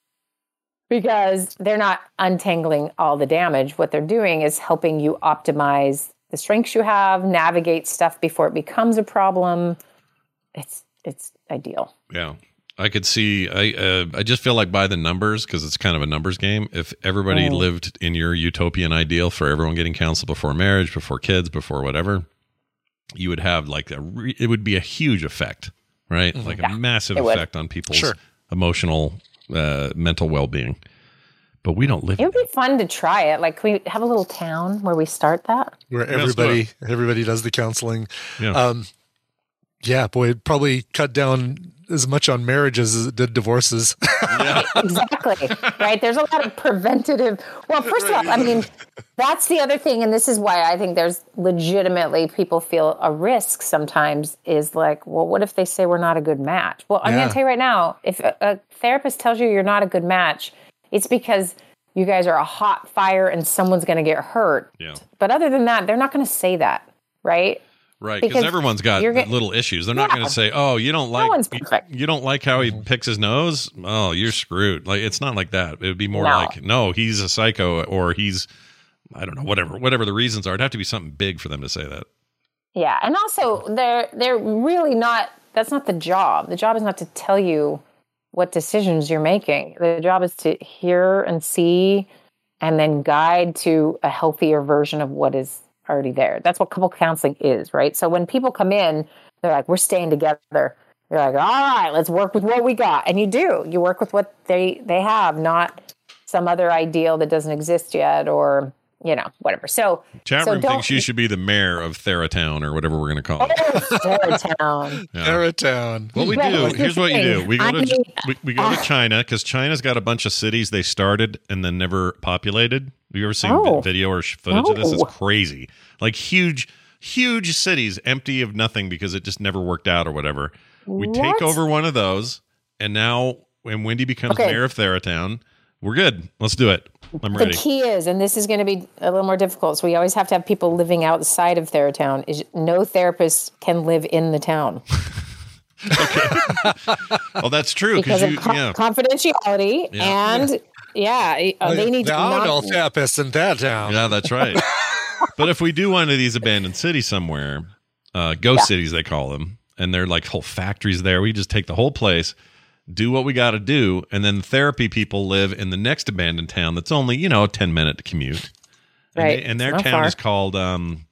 Because they're not untangling all the damage. What they're doing is helping you optimize the strengths you have, navigate stuff before it becomes a problem. It's it's ideal. Yeah. I could see, I uh, I just feel like by the numbers, because it's kind of a numbers game, if everybody mm. lived in your utopian ideal for everyone getting counsel before marriage, before kids, before whatever, you would have like a, re- it would be a huge effect, right? Mm-hmm. Like yeah, a massive effect would. on people's sure. emotional, uh, mental well-being. But we don't live. It would be fun to try it. Like, can we have a little town where we start that? Where everybody do everybody does the counseling. Yeah. Um, yeah, boy, it'd probably cut down as much on marriages as it did divorces. Yeah. Exactly. Right. There's a lot of preventative. Well, first of all, I mean, that's the other thing. And this is why I think there's legitimately people feel a risk sometimes is like, well, what if they say we're not a good match? Well, I'm yeah. going to tell you right now, if a, a therapist tells you you're not a good match, it's because you guys are a hot fire and someone's going to get hurt. Yeah. But other than that, they're not going to say that. Right. Right, because everyone's got get, little issues. They're not yeah, going to say, "Oh, you don't like no one's perfect. You, you don't like how he picks his nose? Oh, you're screwed." Like it's not like that. It would be more no. like, "No, he's a psycho," or he's, I don't know, whatever, whatever the reasons are. It'd have to be something big for them to say that. Yeah, and also they're they're really not. That's not the job. The job is not to tell you what decisions you're making. The job is to hear and see, and then guide to a healthier version of what is already there. That's what couple counseling is, right? So when people come in, they're like, we're staying together. You're like, all right, let's work with what we got. And you do. You work with what they, they have, not some other ideal that doesn't exist yet or, you know, whatever. So Chat so room thinks you should be the mayor of Theratown or whatever we're going to call it. Oh, Theratown. Yeah. Theratown. What we do, here's what you do. We go to, we, we go to China because China's got a bunch of cities they started and then never populated. Have you ever seen oh. video or footage no. of this? It's crazy. Like huge, huge cities empty of nothing because it just never worked out or whatever. We what? take over one of those, and now when Wendy becomes okay. mayor of Theratown, we're good. Let's do it. I'm ready. The key is, and this is going to be a little more difficult, so we always have to have people living outside of Theratown, is no therapist can live in the town. Okay. Well, that's true. Because of you, co- yeah. confidentiality Yeah. and... Yeah, uh, they need there to are not- no therapists in that town. Yeah, that's right. But if we do one of these abandoned cities somewhere, uh, ghost Yeah. cities they call them, and they're like whole factories there, we just take the whole place, do what we got to do, and then therapy people live in the next abandoned town that's only, you know, a ten minute commute. And, Right. they, and their Not town far. is called um,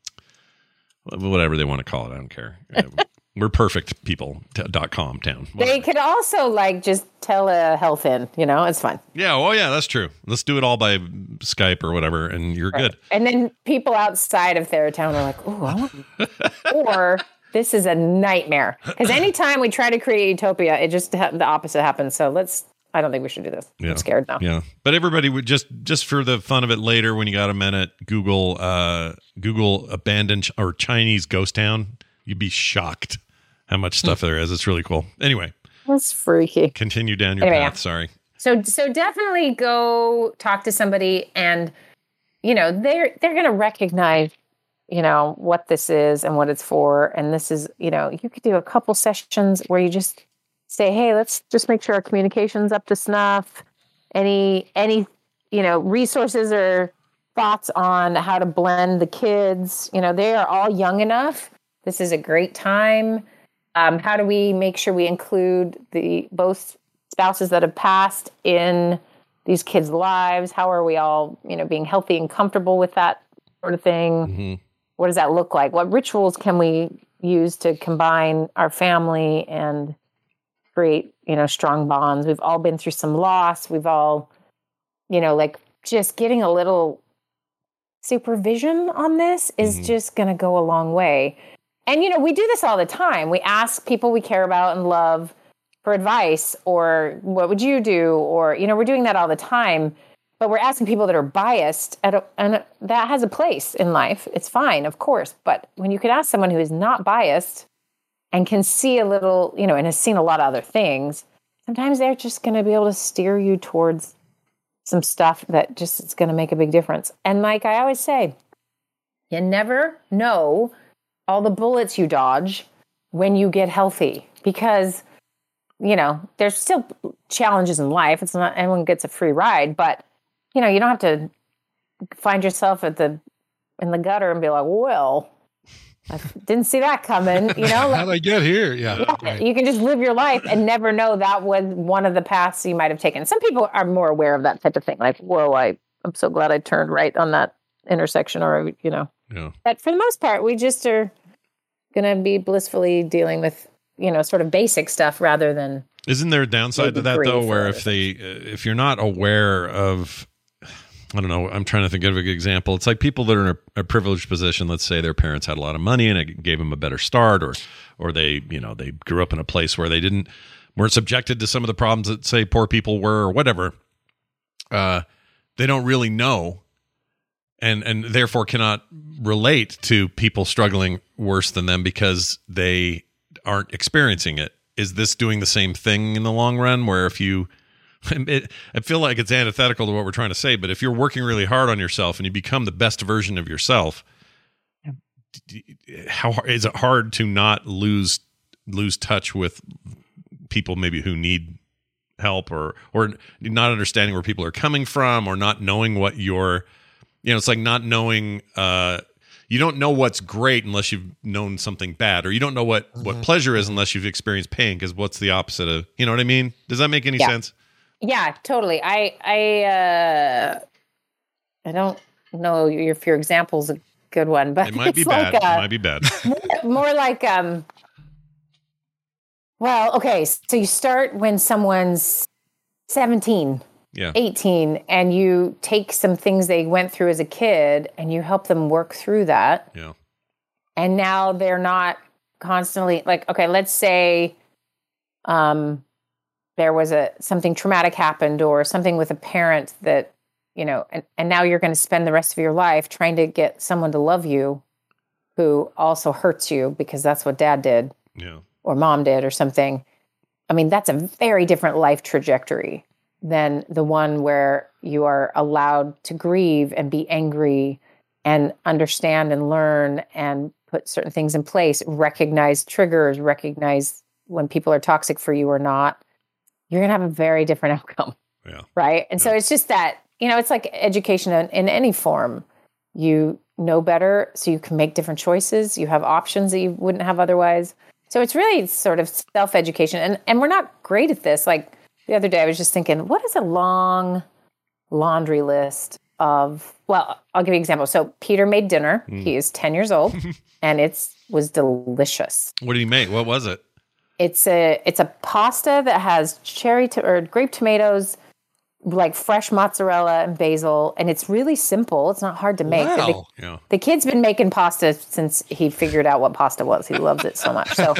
whatever they want to call it. I don't care. Uh, We're perfect people dot com town. They could also like just telehealth in, you know, it's fine. Yeah, well, yeah, that's true. Let's do it all by Skype or whatever, and you're Right. good. And then people outside of Theratown are like, "Ooh, I want," or this is a nightmare. Because anytime we try to create utopia, it just ha- the opposite happens. So let's. I don't think we should do this. Yeah. I'm scared now. Yeah, but everybody would just just for the fun of it later, when you got a minute, Google uh, Google abandoned ch- or Chinese ghost town. You'd be shocked how much stuff there is. It's really cool. Anyway, That's freaky. continue down your Anyway, path. yeah. Sorry. So so definitely go talk to somebody, and you know they're they're going to recognize you know what this is and what it's for, and this is you know you could do a couple sessions where you just say, hey, let's just make sure our communication's up to snuff. Any any you know resources or thoughts on how to blend the kids? You know they are all young enough. This is a great time. Um, how do we make sure we include the both spouses that have passed in these kids' lives? How are we all, you know, being healthy and comfortable with that sort of thing? Mm-hmm. What does that look like? What rituals can we use to combine our family and create, you know, strong bonds? We've all been through some loss. We've all, you know, like just getting a little supervision on this is Mm-hmm. just going to go a long way. And, you know, we do this all the time. We ask people we care about and love, for advice, or what would you do? Or, you know, we're doing that all the time, but we're asking people that are biased, at a, and that has a place in life. It's fine, of course. But when you can ask someone who is not biased and can see a little, you know, and has seen a lot of other things, sometimes they're just going to be able to steer you towards some stuff that just is going to make a big difference. And like I always say, you never know all the bullets you dodge when you get healthy, because, you know, there's still challenges in life. It's not everyone gets a free ride, but, you know, you don't have to find yourself at the in the gutter and be like, well, I didn't see that coming. You know, like, how'd I get here? Yeah, yeah right. You can just live your life and never know that was one of the paths you might have taken. Some people are more aware of that type of thing. Like, whoa, I I'm so glad I turned right on that intersection, or, you know. Yeah. But for the most part, we just are going to be blissfully dealing with, you know, sort of basic stuff rather than. Isn't there a downside to that though, where if they, if you're not aware of, I don't know, I'm trying to think of a good example. It's like people that are in a, a privileged position. Let's say their parents had a lot of money and it gave them a better start, or, or they, you know, they grew up in a place where they didn't, weren't subjected to some of the problems that say poor people were, or whatever. Uh, they don't really know. And and therefore cannot relate to people struggling worse than them because they aren't experiencing it. Is this doing the same thing in the long run? Where if you, it, I feel like it's antithetical to what we're trying to say, but if you're working really hard on yourself and you become the best version of yourself, how is it hard to not lose lose touch with people maybe who need help, or or not understanding where people are coming from, or not knowing what your You know, it's like not knowing, uh, you don't know what's great unless you've known something bad, or you don't know what, mm-hmm. what pleasure is unless you've experienced pain, because what's the opposite of, you know what I mean? Does that make any yeah. sense? Yeah, totally. I, I, uh, I don't know if your example's a good one, but it might be it's bad. Like, uh, it might be bad. more, more like, um, well, okay. So you start when someone's seventeen. Yeah. eighteen, and you take some things they went through as a kid and you help them work through that. Yeah. And now they're not constantly like, okay, let's say um, there was a something traumatic happened, or something with a parent that, you know, and, and now you're going to spend the rest of your life trying to get someone to love you who also hurts you because that's what dad did. Yeah. Or mom did or something. I mean, that's a very different life trajectory than the one where you are allowed to grieve and be angry and understand and learn and put certain things in place, recognize triggers, recognize when people are toxic for you or not. You're going to have a very different outcome. Yeah. Right. And yeah. so it's just that, you know, it's like education in, in any form. You know better, so you can make different choices. You have options that you wouldn't have otherwise. So it's really sort of self-education. And, and we're not great at this. Like, the other day, I was just thinking, what is a long laundry list of, well, I'll give you an example. So Peter made dinner. Mm. He is ten years old, and it was delicious. What did he make? What was it? It's a it's a pasta that has cherry to, or grape tomatoes, like fresh mozzarella and basil, and it's really simple. It's not hard to make. Wow. The, yeah. the kid's been making pasta since he figured out what pasta was. He loves it so much. So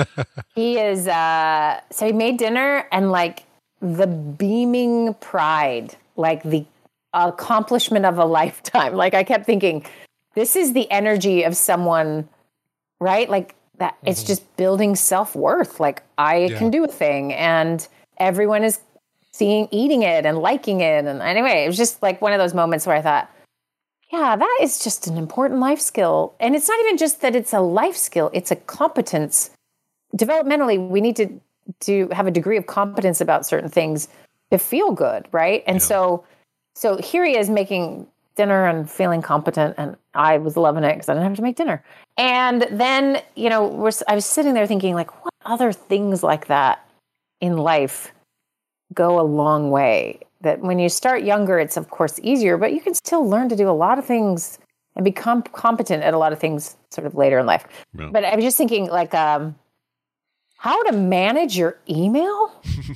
he is, uh, so he made dinner, and like, the beaming pride, like the accomplishment of a lifetime. Like, I kept thinking, this is the energy of someone, right? Like that. Mm-hmm. It's just building self-worth. Like, I yeah. can do a thing, and everyone is seeing, eating it and liking it. And anyway, it was just like one of those moments where I thought, yeah, that is just an important life skill. And it's not even just that it's a life skill. It's a competence. Developmentally, we need to to have a degree of competence about certain things to feel good, right? And yeah. so so here he is making dinner and feeling competent, and I was loving it because I didn't have to make dinner. And then, you know, we're, I was sitting there thinking, like, what other things like that in life go a long way? That when you start younger, it's of course easier, but you can still learn to do a lot of things and become competent at a lot of things sort of later in life. Yeah. But I was just thinking, like, um, how to manage your email?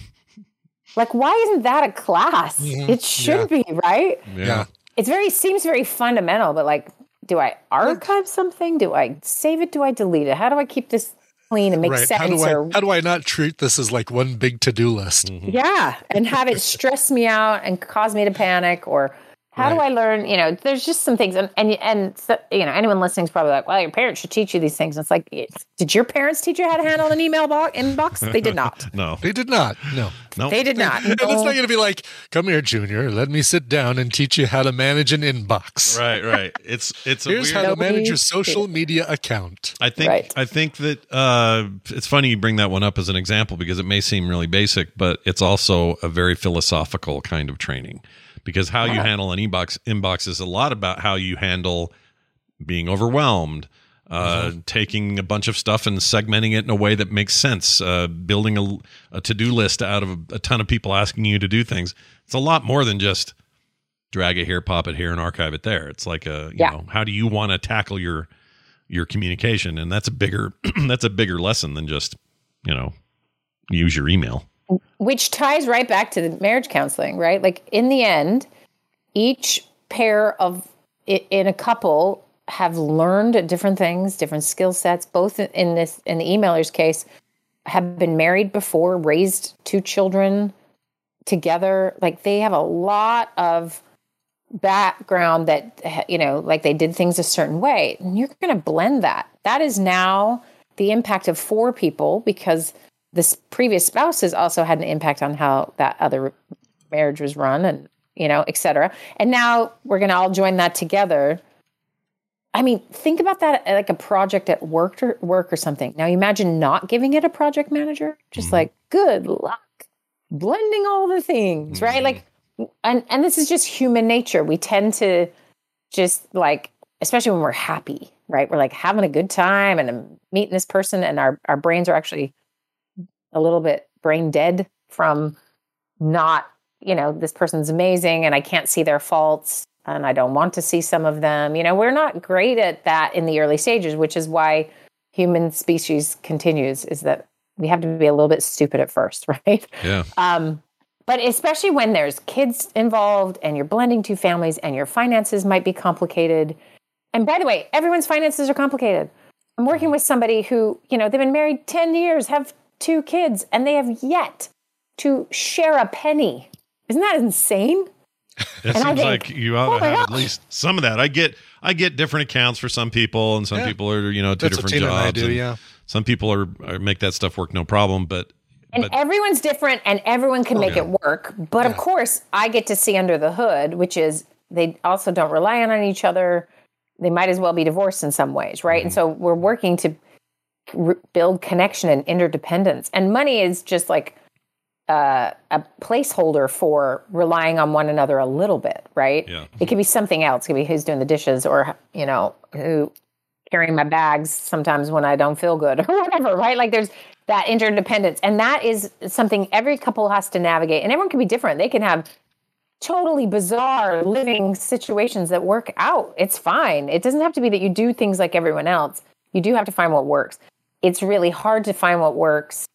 Like, why isn't that a class? Mm-hmm. It should yeah. be, right? Yeah. It's very, seems very fundamental, but like, do I archive something? Do I save it? Do I delete it? How do I keep this clean and make Right. sense. How do I or, how do I not treat this as like one big to-do list? yeah, and have it stress me out and cause me to panic, or how do I learn? You know, there's just some things, and and and so, you know, anyone listening is probably like, well, your parents should teach you these things. And it's like, it's, did your parents teach you how to handle an email box inbox? They did not. No, They did not. No. no. They did not. And it's No. not going to be like, come here, Junior. Let me sit down and teach you how to manage an inbox. Right, right. It's it's a Here's weird. how to manage your Nobody- social media account. I think Right. I think that uh, it's funny you bring that one up as an example because it may seem really basic, but it's also a very philosophical kind of training. Because how you handle an inbox inbox is a lot about how you handle being overwhelmed, uh, Mm-hmm. taking a bunch of stuff and segmenting it in a way that makes sense, uh, building a, a to-do list out of a, a ton of people asking you to do things. It's a lot more than just drag it here, pop it here, and archive it there. It's like a, you Yeah. know, how do you want to tackle your your communication? And that's a bigger that's a bigger lesson than just, you know, use your email. Which ties right back to the marriage counseling, right? Like in the end, each pair of i- in a couple have learned different things, different skill sets. Both in this, in the emailer's case, have been married before, raised two children together. Like they have a lot of background that, you know, like they did things a certain way. And you're going to blend that. That is now the impact of four people because this previous spouse has also had an impact on how that other marriage was run and, you know, et cetera. And now we're going to all join that together. I mean, think about that like a project at work or work or something. Now imagine not giving it a project manager, just like good luck blending all the things, right? Like, and, and this is just human nature. We tend to just like, especially when we're happy, right? We're like having a good time and I'm meeting this person and our, our brains are actually a little bit brain dead from not, you know, this person's amazing and I can't see their faults and I don't want to see some of them. You know, we're not great at that in the early stages, which is why human species continues, is that we have to be a little bit stupid at first, right? Yeah. Um, but especially when there's kids involved and you're blending two families and your finances might be complicated. And by the way, everyone's finances are complicated. I'm working with somebody who, you know, they've been married ten years, have two kids, and they have yet to share a penny. Isn't that insane? It And I seems think, like you ought oh to my have at gosh. least some of that. I get I get different accounts for some people, and some Yeah. people are, you know, two That's what different Tina and I jobs. do, and yeah. Some people are, are make that stuff work no problem, but And but everyone's different and everyone can make yeah. it work. But of course, I get to see under the hood, which is they also don't rely on each other. They might as well be divorced in some ways, right? And so we're working to r- build connection and interdependence. And money is just like uh, a placeholder for relying on one another a little bit, right? Yeah. It could be something else. It could be who's doing the dishes or, you know, who carrying my bags sometimes when I don't feel good or whatever, right? Like there's that interdependence. And that is something every couple has to navigate. And everyone can be different. They can have totally bizarre living situations that work out. It's fine. It doesn't have to be that you do things like everyone else. You do have to find what works. It's really hard to find what works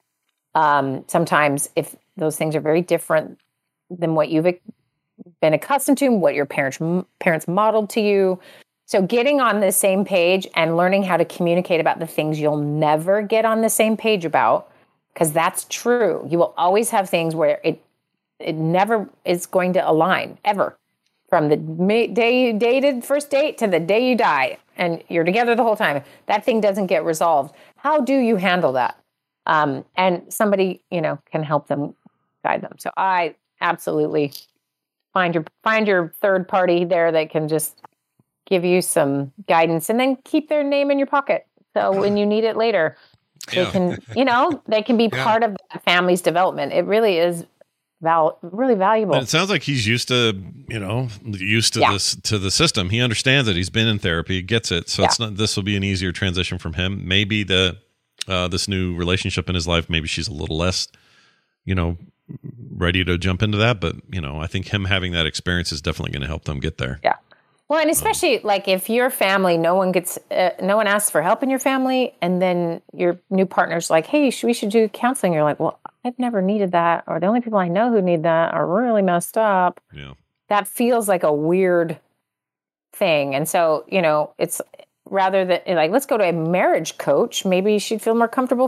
um, sometimes if those things are very different than what you've been accustomed to, what your parents parents modeled to you. So getting on the same page and learning how to communicate about the things you'll never get on the same page about, because that's true. You will always have things where it it never is going to align, ever. From the ma- day you dated, first date, to the day you die, and you're together the whole time. That thing doesn't get resolved. How do you handle that? Um, and somebody, you know, can help them, guide them. So I absolutely find your find your third party there that can just give you some guidance, and then keep their name in your pocket. So when you need it later, they Yeah. can, you know, they can be Yeah. part of the family's development. It really is val- really valuable. And it sounds like he's used to, you know, used to Yeah. this to the system. He understands it. He's been in therapy, gets it. So it's Yeah. not. This will be an easier transition from him. Maybe the uh, this new relationship in his life. Maybe she's a little less, you know, ready to jump into that. But you know, I think him having that experience is definitely going to help them get there. Yeah. Well, and especially like if your family, no one gets, uh, no one asks for help in your family, and then your new partner's like, "Hey, sh- we should do counseling." You're like, "Well, I've never needed that," or the only people I know who need that are really messed up. Yeah. That feels like a weird thing, and so you know, it's rather than like, let's go to a marriage coach. Maybe she'd feel more comfortable.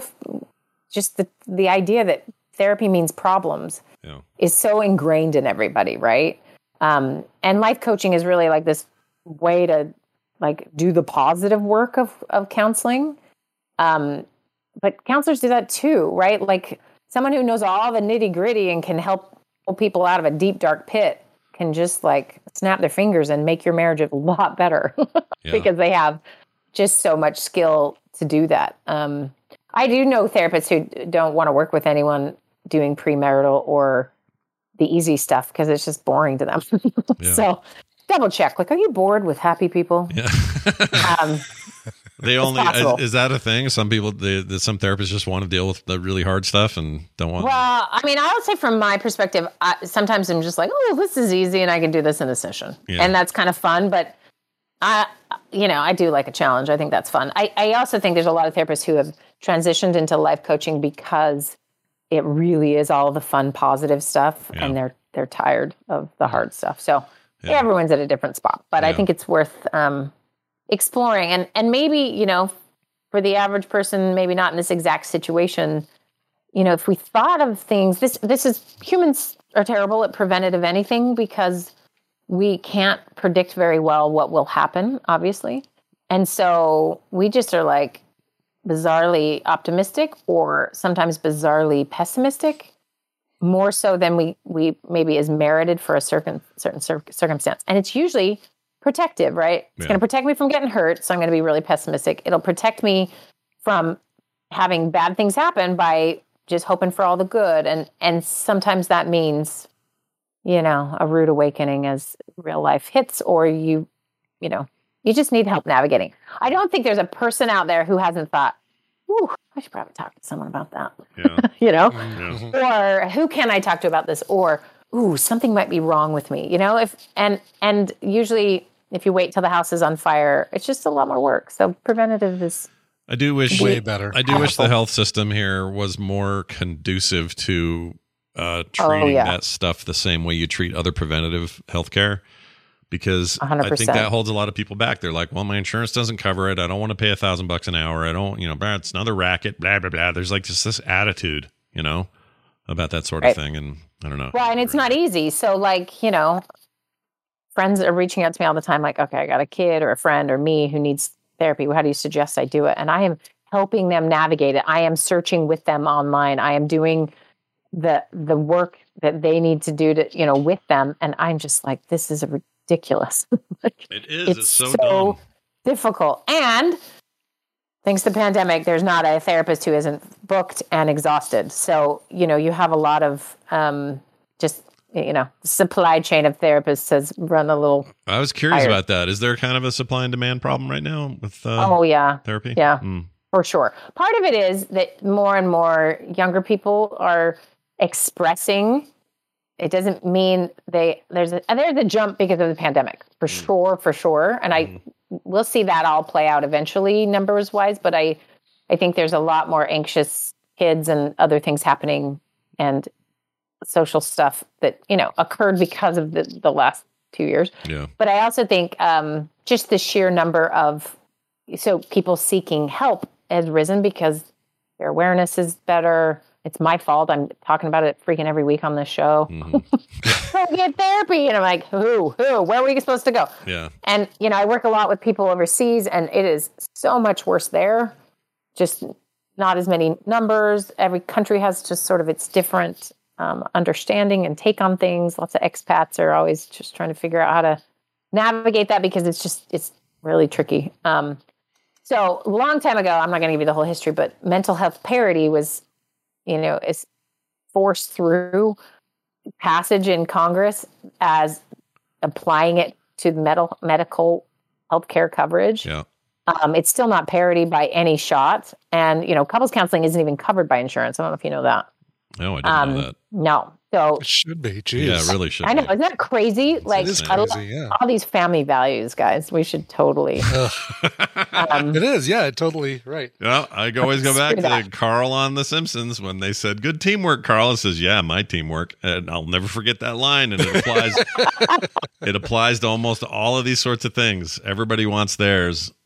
Just the, the idea that therapy means problems yeah. is so ingrained in everybody, right? Um, and life coaching is really like this way to like do the positive work of, of counseling. Um, but counselors do that too, right? Like someone who knows all the nitty gritty and can help pull people out of a deep, dark pit can just like snap their fingers and make your marriage a lot better yeah. because they have just so much skill to do that. Um, I do know therapists who don't want to work with anyone doing premarital or the easy stuff because it's just boring to them. yeah. So double check. Like, are you bored with happy people? Yeah. um, they only is, is that a thing? Some people, they, they, some therapists just want to deal with the really hard stuff and don't want. Well, I mean, I would say from my perspective, I, sometimes I'm just like, oh, this is easy and I can do this in a session, yeah. and that's kind of fun. But I, you know, I do like a challenge. I think that's fun. I, I also think there's a lot of therapists who have transitioned into life coaching because it really is all the fun, positive stuff, yeah. and they're they're tired of the hard stuff. So yeah. everyone's at a different spot, but yeah. I think it's worth um, exploring. And and maybe, you know, for the average person, maybe not in this exact situation, you know, if we thought of things, this this is humans are terrible at preventative anything because we can't predict very well what will happen, obviously, and so we just are like bizarrely optimistic or sometimes bizarrely pessimistic, more so than we we maybe is merited for a certain certain cir- circumstance. And it's usually protective, right? It's yeah. going to protect me from getting hurt, so I'm going to be really pessimistic. It'll protect me from having bad things happen by just hoping for all the good. And and sometimes that means, you know, a rude awakening as real life hits, or you, you know, you just need help navigating. I don't think there's a person out there who hasn't thought, ooh, I should probably talk to someone about that. Yeah. you know? Yeah. Or who can I talk to about this? Or, ooh, something might be wrong with me. You know, if and and usually if you wait till the house is on fire, it's just a lot more work. So preventative is I do wish way better. I do wish the health system here was more conducive to uh, treating oh, yeah. that stuff the same way you treat other preventative healthcare. Because one hundred percent. I think that holds a lot of people back. They're like, well, my insurance doesn't cover it. I don't want to pay a thousand bucks an hour. I don't, you know, blah, it's another racket, blah, blah, blah. There's like just this attitude, you know, about that sort right. of thing. And I don't know. Well, and it's not easy. So like, you know, friends are reaching out to me all the time. Like, okay, I got a kid or a friend or me who needs therapy. How do you suggest I do it? And I am helping them navigate it. I am searching with them online. I am doing the, the work that they need to do to, you know, with them. And I'm just like, this is a ridiculous. like, it is. It's, it's so, so dumb. difficult. And thanks to the pandemic, there's not a therapist who isn't booked and exhausted. So, you know, you have a lot of um, just, you know, supply chain of therapists has run a little. I was curious higher. about that. Is there kind of a supply and demand problem right now with uh, oh, yeah. therapy? Yeah, Mm. for sure. Part of it is that more and more younger people are expressing. It doesn't mean they there's a there's a jump because of the pandemic for Mm. sure, for sure, and I we'll see that all play out eventually numbers wise. But I I think there's a lot more anxious kids and other things happening and social stuff that you know occurred because of the, the last two years. Yeah. But I also think um, just the sheer number of so people seeking help has risen because their awareness is better. It's my fault. I'm talking about it freaking every week on this show. Mm-hmm. Go get therapy. And I'm like, who, who, where are we supposed to go? Yeah. And, you know, I work a lot with people overseas and it is so much worse there. Just not as many numbers. Every country has just sort of its different um, understanding and take on things. Lots of expats are always just trying to figure out how to navigate that because it's just, it's really tricky. Um, so a long time ago, I'm not going to give you the whole history, but mental health parity was, you know, is forced through passage in Congress as applying it to medical medical healthcare coverage. Yeah. Um, it's still not parity by any shot. And, you know, couples counseling isn't even covered by insurance. I don't know if you know that. No, I didn't Um, know that. No. So It should be. Jeez. Yeah, it really should. I know. be. Isn't that crazy? Like, is I love crazy, yeah. all these family values, guys. We should totally. um, It is. Yeah, totally. Right. Yeah, I always go back Screw to that. Carl on The Simpsons when they said, good teamwork, Carl. He says, yeah, my teamwork. And I'll never forget that line. And it applies it applies to almost all of these sorts of things. Everybody wants theirs.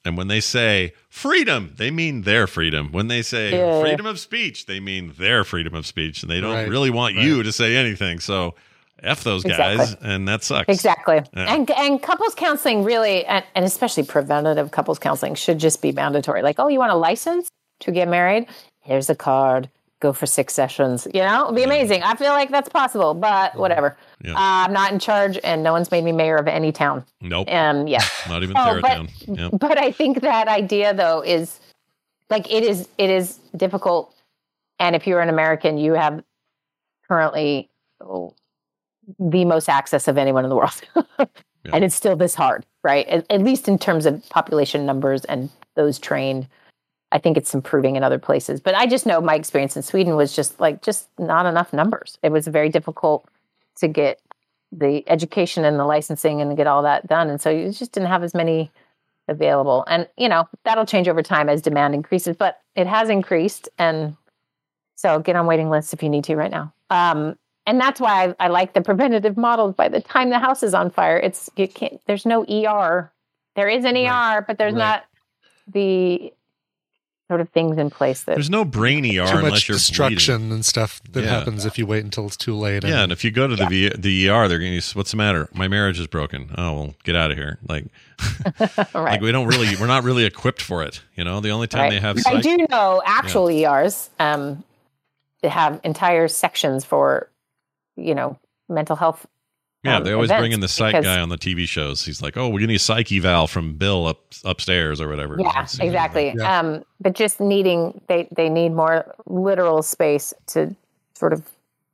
And when they say freedom, they mean their freedom. When they say Yeah. freedom of speech, they mean their freedom of speech. And they don't Right, really want right. you to say anything. So F those guys, Exactly. and that sucks. Exactly. Yeah. And and couples counseling really, and, and especially preventative couples counseling, should just be mandatory. Like, oh, you want a license to get married? Here's a card. Go for six sessions. You know, it'd be amazing. I feel like that's possible, but whatever. Yeah. Uh, I'm not in charge, and no one's made me mayor of any town. Nope. Um, yeah. Not even Oh, but, Terratown. Yep. but I think that idea, though, is like it is. It is difficult, and if you're an American, you have currently oh, the most access of anyone in the world, Yeah. and it's still this hard, right? At, at least in terms of population numbers and those trained. I think it's improving in other places, but I just know my experience in Sweden was just like just not enough numbers. It was very difficult to get the education and the licensing and get all that done, and so you just didn't have as many available. And you know that'll change over time as demand increases, but it has increased, and so get on waiting lists if you need to right now. Um, and that's why I, I like the preventative models. By the time the house is on fire, it's you can't. There's no E R. There is an E R, Right. but there's Right. not the sort of things in place that There's no brain E R Too unless much you're destruction bleeding. and stuff that Yeah. happens if you wait until it's too late. Yeah, and if you go to the v- the E R, they're going to, what's the matter? My marriage is broken. Oh, well, get out of here. Like, right. like we don't really, we're not really equipped for it. You know, the only time Right. they have I psych- do know actual E Rs um, they have entire sections for, you know, mental health. Yeah, um, they always events bring in the psych because- guy on the T V shows. He's like, "Oh, we're getting a psych eval from Bill up upstairs or whatever." Yeah, It's- exactly. Yeah. Um, but just needing they they need more literal space to sort of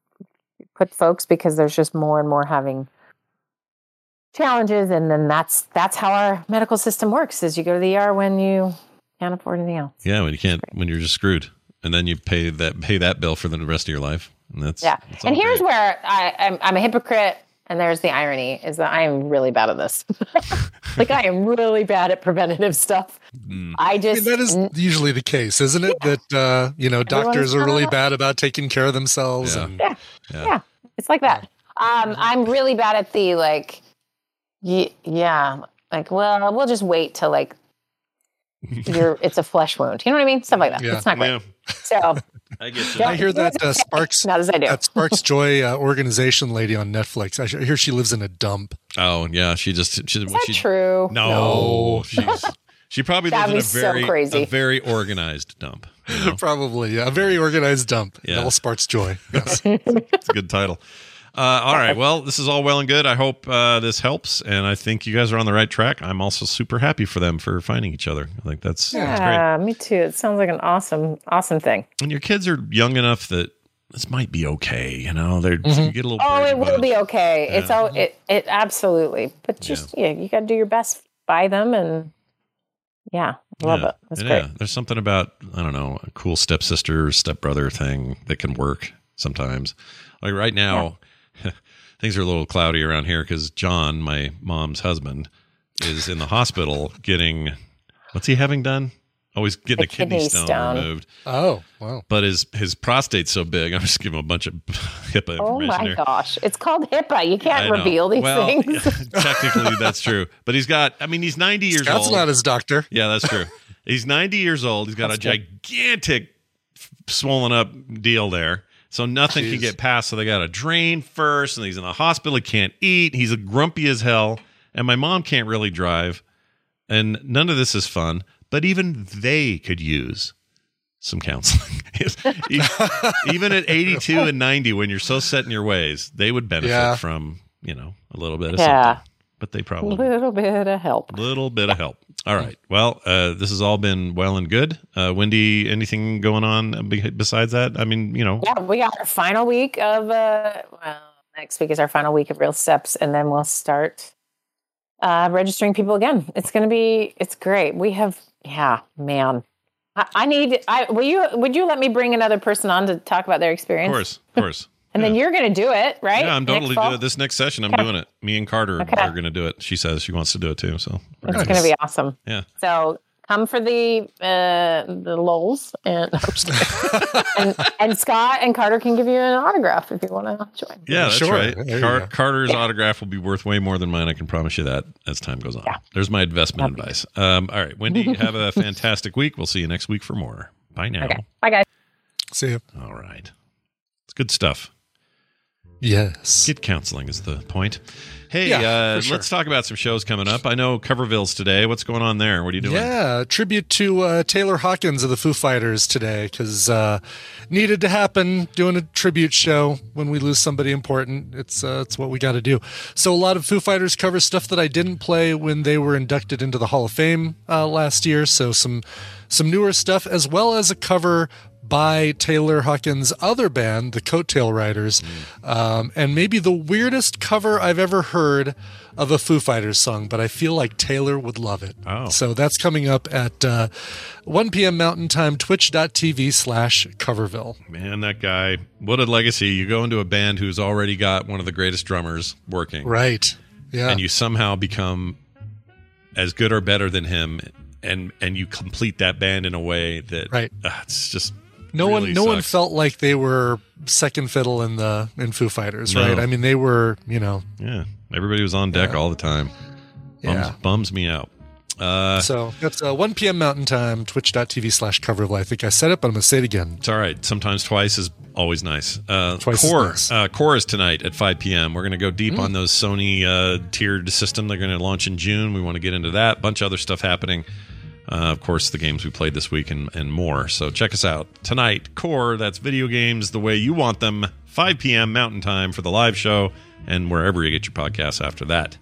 put folks because there's just more and more having challenges, and then that's that's how our medical system works. Is you go to the E R when you can't afford anything else. Yeah, when you can't, when you're just screwed, and then you pay that pay that bill for the rest of your life, and that's Yeah, that's and all here's great. where I, I'm I'm a hypocrite. And there's the irony is that I am really bad at this. Like I am really bad at preventative stuff. Mm. I I mean, just that is usually the case, isn't it? That uh, you know, doctors are really not- bad about taking care of themselves. Yeah. And yeah, Yeah. yeah, it's like that. Um, I'm really bad at the like, y- yeah, like well, we'll just wait till like you're it's a flesh wound. You know what I mean? Stuff like that. Yeah. It's not great. Yeah, So I get you. Don't- I hear that uh, Sparks not as I do. that Sparks Joy uh, organization lady on Netflix. I hear she lives in a dump. Oh yeah, she just she, Is that she true? no, she's she probably That'd lives be in a so very crazy. a very organized dump. You know? Probably, yeah, a very organized dump. Yeah. All Sparks Joy. Yes. It's a good title. Uh, all right. Well, this is all well and good. I hope uh, this helps, and I think you guys are on the right track. I'm also super happy for them for finding each other. I think that's, that's great. Yeah, me too. It sounds like an awesome, awesome thing. And your kids are young enough that this might be okay. You know, they're you get a little. Oh, worried it will about be okay. It's Yeah. all it, it absolutely. But just yeah, you got to do your best by them, and yeah, love Yeah. it. That's And great. Yeah, there's something about I don't know a cool stepsister stepbrother thing that can work sometimes. Like right now, things are a little cloudy around here because John, my mom's husband, is in the hospital getting what's he having done? Oh, he's getting A a kidney, kidney stone, stone. removed. Oh, wow. But his his prostate's so big. I'm just giving him a bunch of HIPAA Oh information my here. gosh, it's called HIPAA. You I can't know. reveal these well, things. technically, that's true. But he's got. I mean, he's ninety years Scott's old. not his doctor. Yeah, that's true. He's ninety years old. He's got That's a good. gigantic swollen up deal there. So nothing can Jeez. get past. So they got to drain first, and he's in the hospital. He can't eat. He's a grumpy as hell. And my mom can't really drive. And none of this is fun. But even they could use some counseling. Even at eighty-two and ninety, when you're so set in your ways, they would benefit Yeah. from, you know, a little bit of Yeah. something. But they A probably little bit of help. little bit of help. All right. Well, uh, this has all been well and good. Uh, Wendy, anything going on be- besides that? I mean, you know, Yeah, we got our final week of. Uh, well, next week is our final week of Real Steps, and then we'll start uh, registering people again. It's going to be. It's great. We have. Yeah, man. I, I need. I will you. Would you let me bring another person on to talk about their of experience? course, of course. And then you're going to do it, right? Yeah, I'm Next totally fall? doing it. This next session, I'm Okay. doing it. Me and Carter Okay. are going to do it. She says she wants to do it too. So we're It's gonna- going to be awesome. Yeah. So come for the uh, the lulz, and, no, I'm just kidding. and and Scott and Carter can give you an autograph if you want to join. Yeah, that's Sure. right. There you Car- go. Carter's Yeah. autograph will be worth way more than mine. I can promise you that as time goes on. Yeah. There's my investment advice. Um, all right, Wendy, have a fantastic week. We'll see you next week for more. Bye now. Okay, bye guys. See you. All right. It's good stuff. Yes. Get counseling is the point. Hey, Yeah, uh, for sure. let's talk about some shows coming up. I know Coverville's today. What's going on there? What are you doing? Yeah, tribute to uh, Taylor Hawkins of the Foo Fighters today because uh, needed to happen. Doing a tribute show when we lose somebody important. It's uh, it's what we got to do. So a lot of Foo Fighters cover stuff that I didn't play when they were inducted into the Hall of Fame uh, last year. So some some newer stuff as well as a cover by Taylor Hawkins' other band, the Coattail Riders, um, and maybe the weirdest cover I've ever heard of a Foo Fighters song, but I feel like Taylor would love it. Oh. So that's coming up at uh, one p.m. Mountain Time, twitch.tv slash Coverville. Man, that guy, what a legacy. You go into a band who's already got one of the greatest drummers working. Right. Yeah. And you somehow become as good or better than him, and, and you complete that band in a way that Right. uh, it's just No really one, no one sucks. felt like they were second fiddle in the in Foo Fighters, No. right? I mean, they were, you know. Yeah, everybody was on deck Yeah. all the time. Bums, Yeah. bums me out. Uh, So that's uh, one p.m. Mountain Time, twitch.tv slash Coverville. I think I said it, but I'm going to say it again. it's all right. Sometimes twice is always nice. Uh, Twice is Core, nice. uh, Core is tonight at five p.m. We're going to go deep Mm. on those Sony uh, tiered system. They're going to launch in June. We want to get into that. Bunch of other stuff happening. Uh, of course, the games we played this week and, and more. So check us out tonight. Core, that's video games the way you want them. five p.m. Mountain Time for the live show, and wherever you get your podcasts after that.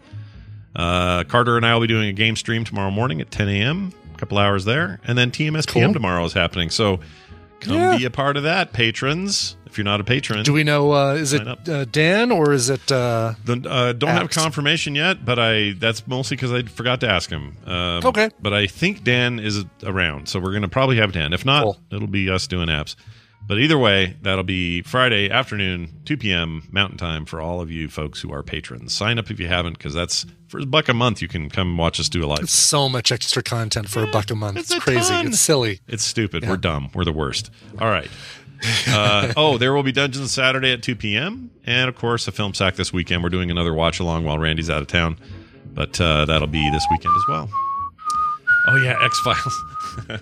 Uh, Carter and I will be doing a game stream tomorrow morning at ten a.m. A couple hours there, and then T M S P M Cool. tomorrow is happening. So come Yeah. be a part of that, patrons. If you're not a patron, Do we know, uh, is it Sign up. uh, Dan or is it. Uh, the, uh, don't have Alex? confirmation yet, but I that's mostly because I forgot to ask him. Um, Okay. But I think Dan is around, so we're going to probably have Dan. If not, Cool. it'll be us doing apps. But either way, that'll be Friday afternoon, two p.m. Mountain Time for all of you folks who are patrons. Sign up if you haven't, because that's for a buck a month. You can come watch us do a live. It's so much extra content for a buck a month. it's It's, a crazy. ton. It's silly. It's stupid. Yeah. We're dumb. We're the worst. All right. Uh, oh, there will be Dungeons Saturday at two p.m. And, of course, a film sack this weekend. We're doing another watch-along while Randy's out of town. But uh, that'll be this weekend as well. Oh, yeah, X-Files.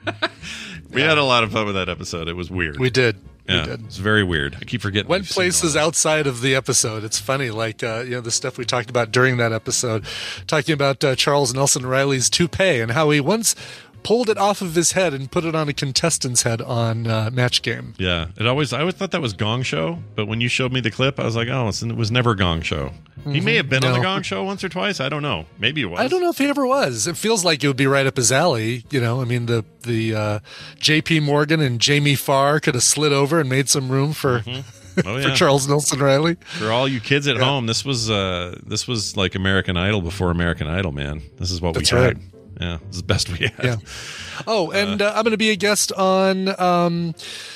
we had a lot of fun with that episode. It was weird. We did. yeah, We did. It's very weird. I keep forgetting. Went we've seen places all that. outside of the episode. It's funny, like uh, you know the stuff we talked about during that episode, talking about uh, Charles Nelson Riley's toupee and how he once pulled it off of his head and put it on a contestant's head on uh, Match Game. Yeah, it always. I always thought that was Gong Show, but when you showed me the clip, I was like, oh, it's, it was never Gong Show. He may have been on the No. Gong Show once or twice. I don't know. Maybe it was. I don't know if he ever was. It feels like it would be right up his alley. You know, I mean, the the uh, J P Morgan and Jamie Farr could have slid over and made some room for Oh, for yeah. Charles Nelson Riley. For all you kids at home, this was uh, this was like American Idol before American Idol, man. This is what That's we had. right. Yeah, this is the best we had. Yeah. Oh, and uh, I'm going to be a guest on. Um,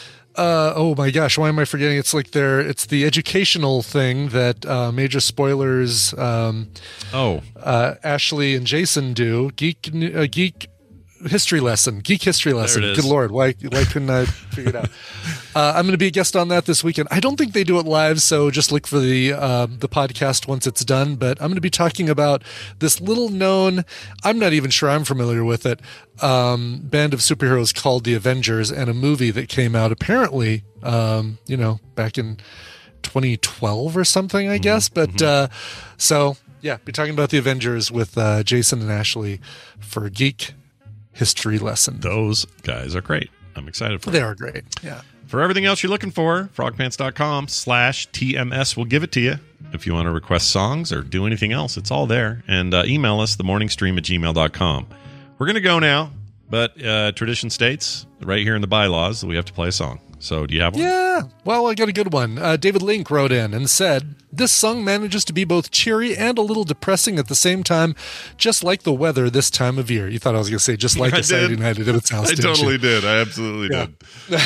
uh, oh my gosh, why am I forgetting? It's like their. It's the educational thing that uh, Major Spoilers. Um, Oh, uh, Ashley and Jason do geek uh, geek history lesson, geek history lesson. is. Good Lord, why why couldn't I figure it out? Uh, I'm going to be a guest on that this weekend. I don't think they do it live, so just look for the uh, the podcast once it's done. But I'm going to be talking about this little known. I'm not even sure I'm familiar with it. Um, band of superheroes called the Avengers, and a movie that came out apparently, um, you know, back in twenty twelve or something, I guess. But uh, so yeah, be talking about the Avengers with uh, Jason and Ashley for Geek History Lesson. those guys are great. I'm excited for They it. are great. Yeah. For everything else you're looking for, frogpants.com slash TMS will give it to you. If you want to request songs or do anything else, it's all there. And uh, email us, themorningstream at gmail dot com. We're going to go now, but uh, tradition states right here in the bylaws that we have to play a song. So do you have one? Yeah. Well, I got a good one. Uh, David Link wrote in and said, this song manages to be both cheery and a little depressing at the same time, just like the weather this time of year. You thought I was going to say just like I a Saturday did. night at Ibbot's house. I didn't totally you? did. I absolutely Yeah.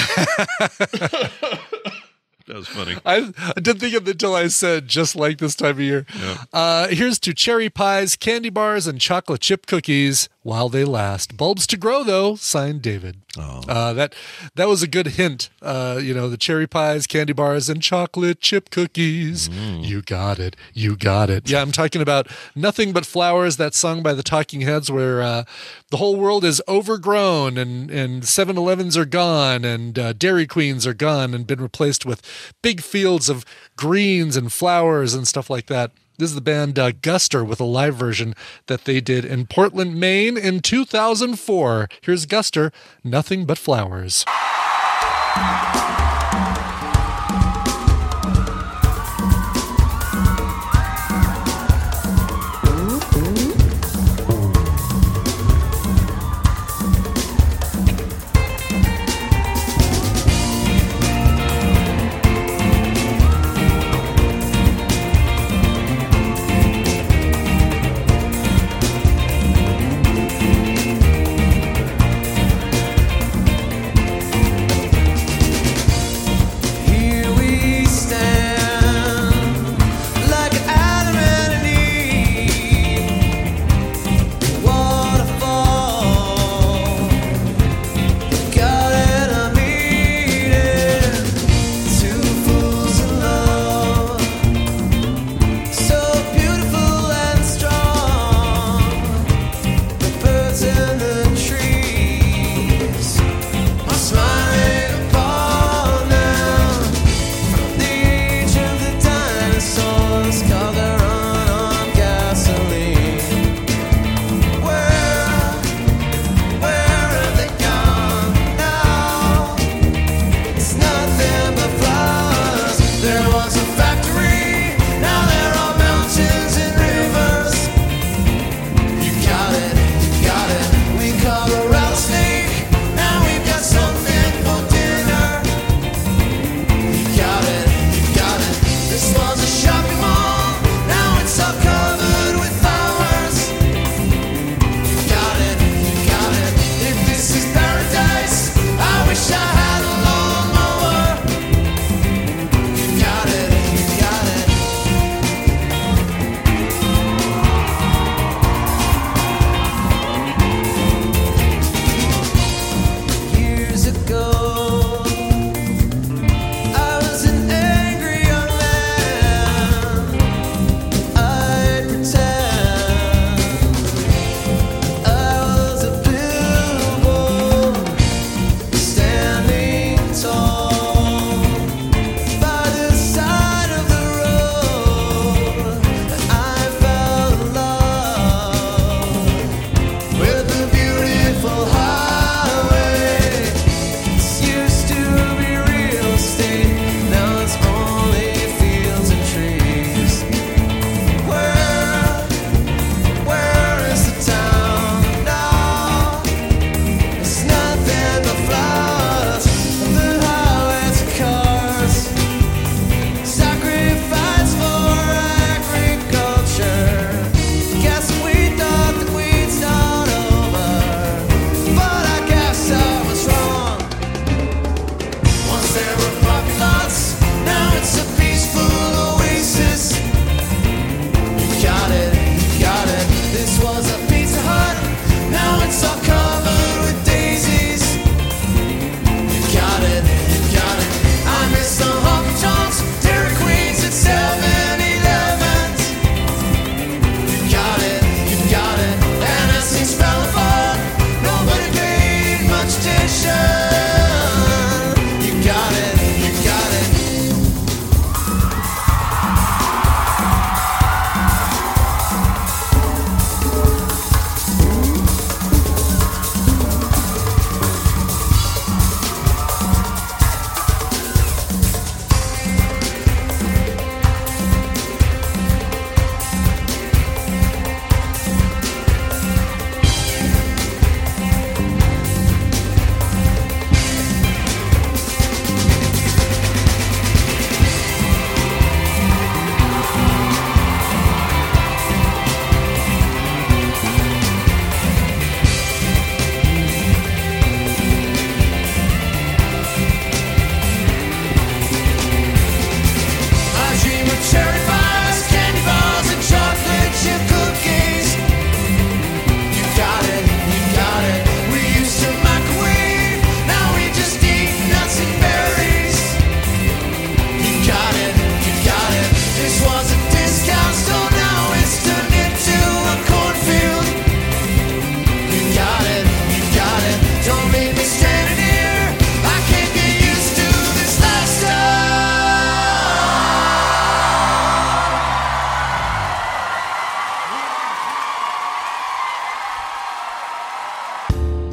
did. That was funny. I, I didn't think of it until I said just like this time of year. Yeah. Uh, here's to cherry pies, candy bars, and chocolate chip cookies. while they last. Bulbs to grow, though, signed David. Oh. Uh, that that was a good hint. Uh, you know, the cherry pies, candy bars, and chocolate chip cookies. Mm. You got it. You got it. Yeah, I'm talking about Nothing But Flowers, that song by the Talking Heads, where uh, the whole world is overgrown and, and seven elevens are gone and uh, Dairy Queens are gone and been replaced with big fields of greens and flowers and stuff like that. This is the band uh, Guster with a live version that they did in Portland, Maine in two thousand four. Here's Guster, Nothing But Flowers.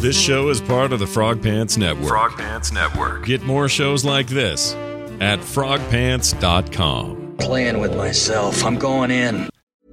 This show is part of the Frog Pants Network. Frog Pants Network. Get more shows like this at frog pants dot com. Playing with myself. I'm going in.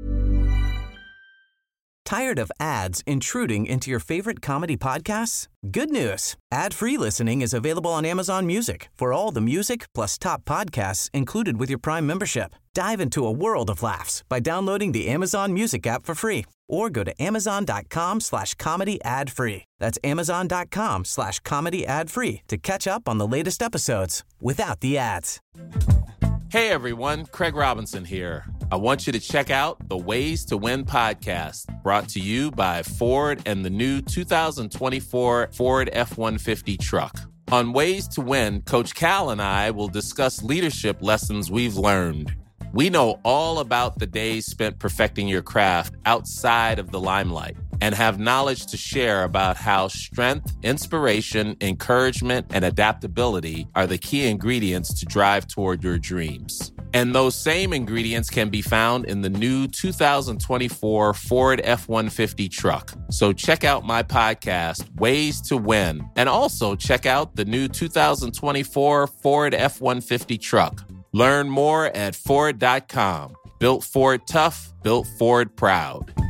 Tired of ads intruding into your favorite comedy podcasts? Good news. Ad-free listening is available on Amazon Music for all the music plus top podcasts included with your Prime membership. Dive into a world of laughs by downloading the Amazon Music app for free or go to amazon.com slash comedy ad free. That's amazon.com slash comedy ad free to catch up on the latest episodes without the ads. Hey everyone, Craig Robinson here. I want you to check out the Ways to Win podcast, brought to you by Ford and the new two thousand twenty-four Ford F one fifty truck. On Ways to Win, Coach Cal and I will discuss leadership lessons we've learned. We know all about the days spent perfecting your craft outside of the limelight and have knowledge to share about how strength, inspiration, encouragement, and adaptability are the key ingredients to drive toward your dreams. And those same ingredients can be found in the new two thousand twenty-four Ford F one fifty truck. So check out my podcast, Ways to Win, and also check out the new two thousand twenty-four Ford F one fifty truck. Learn more at Ford dot com. Built Ford tough, built Ford proud.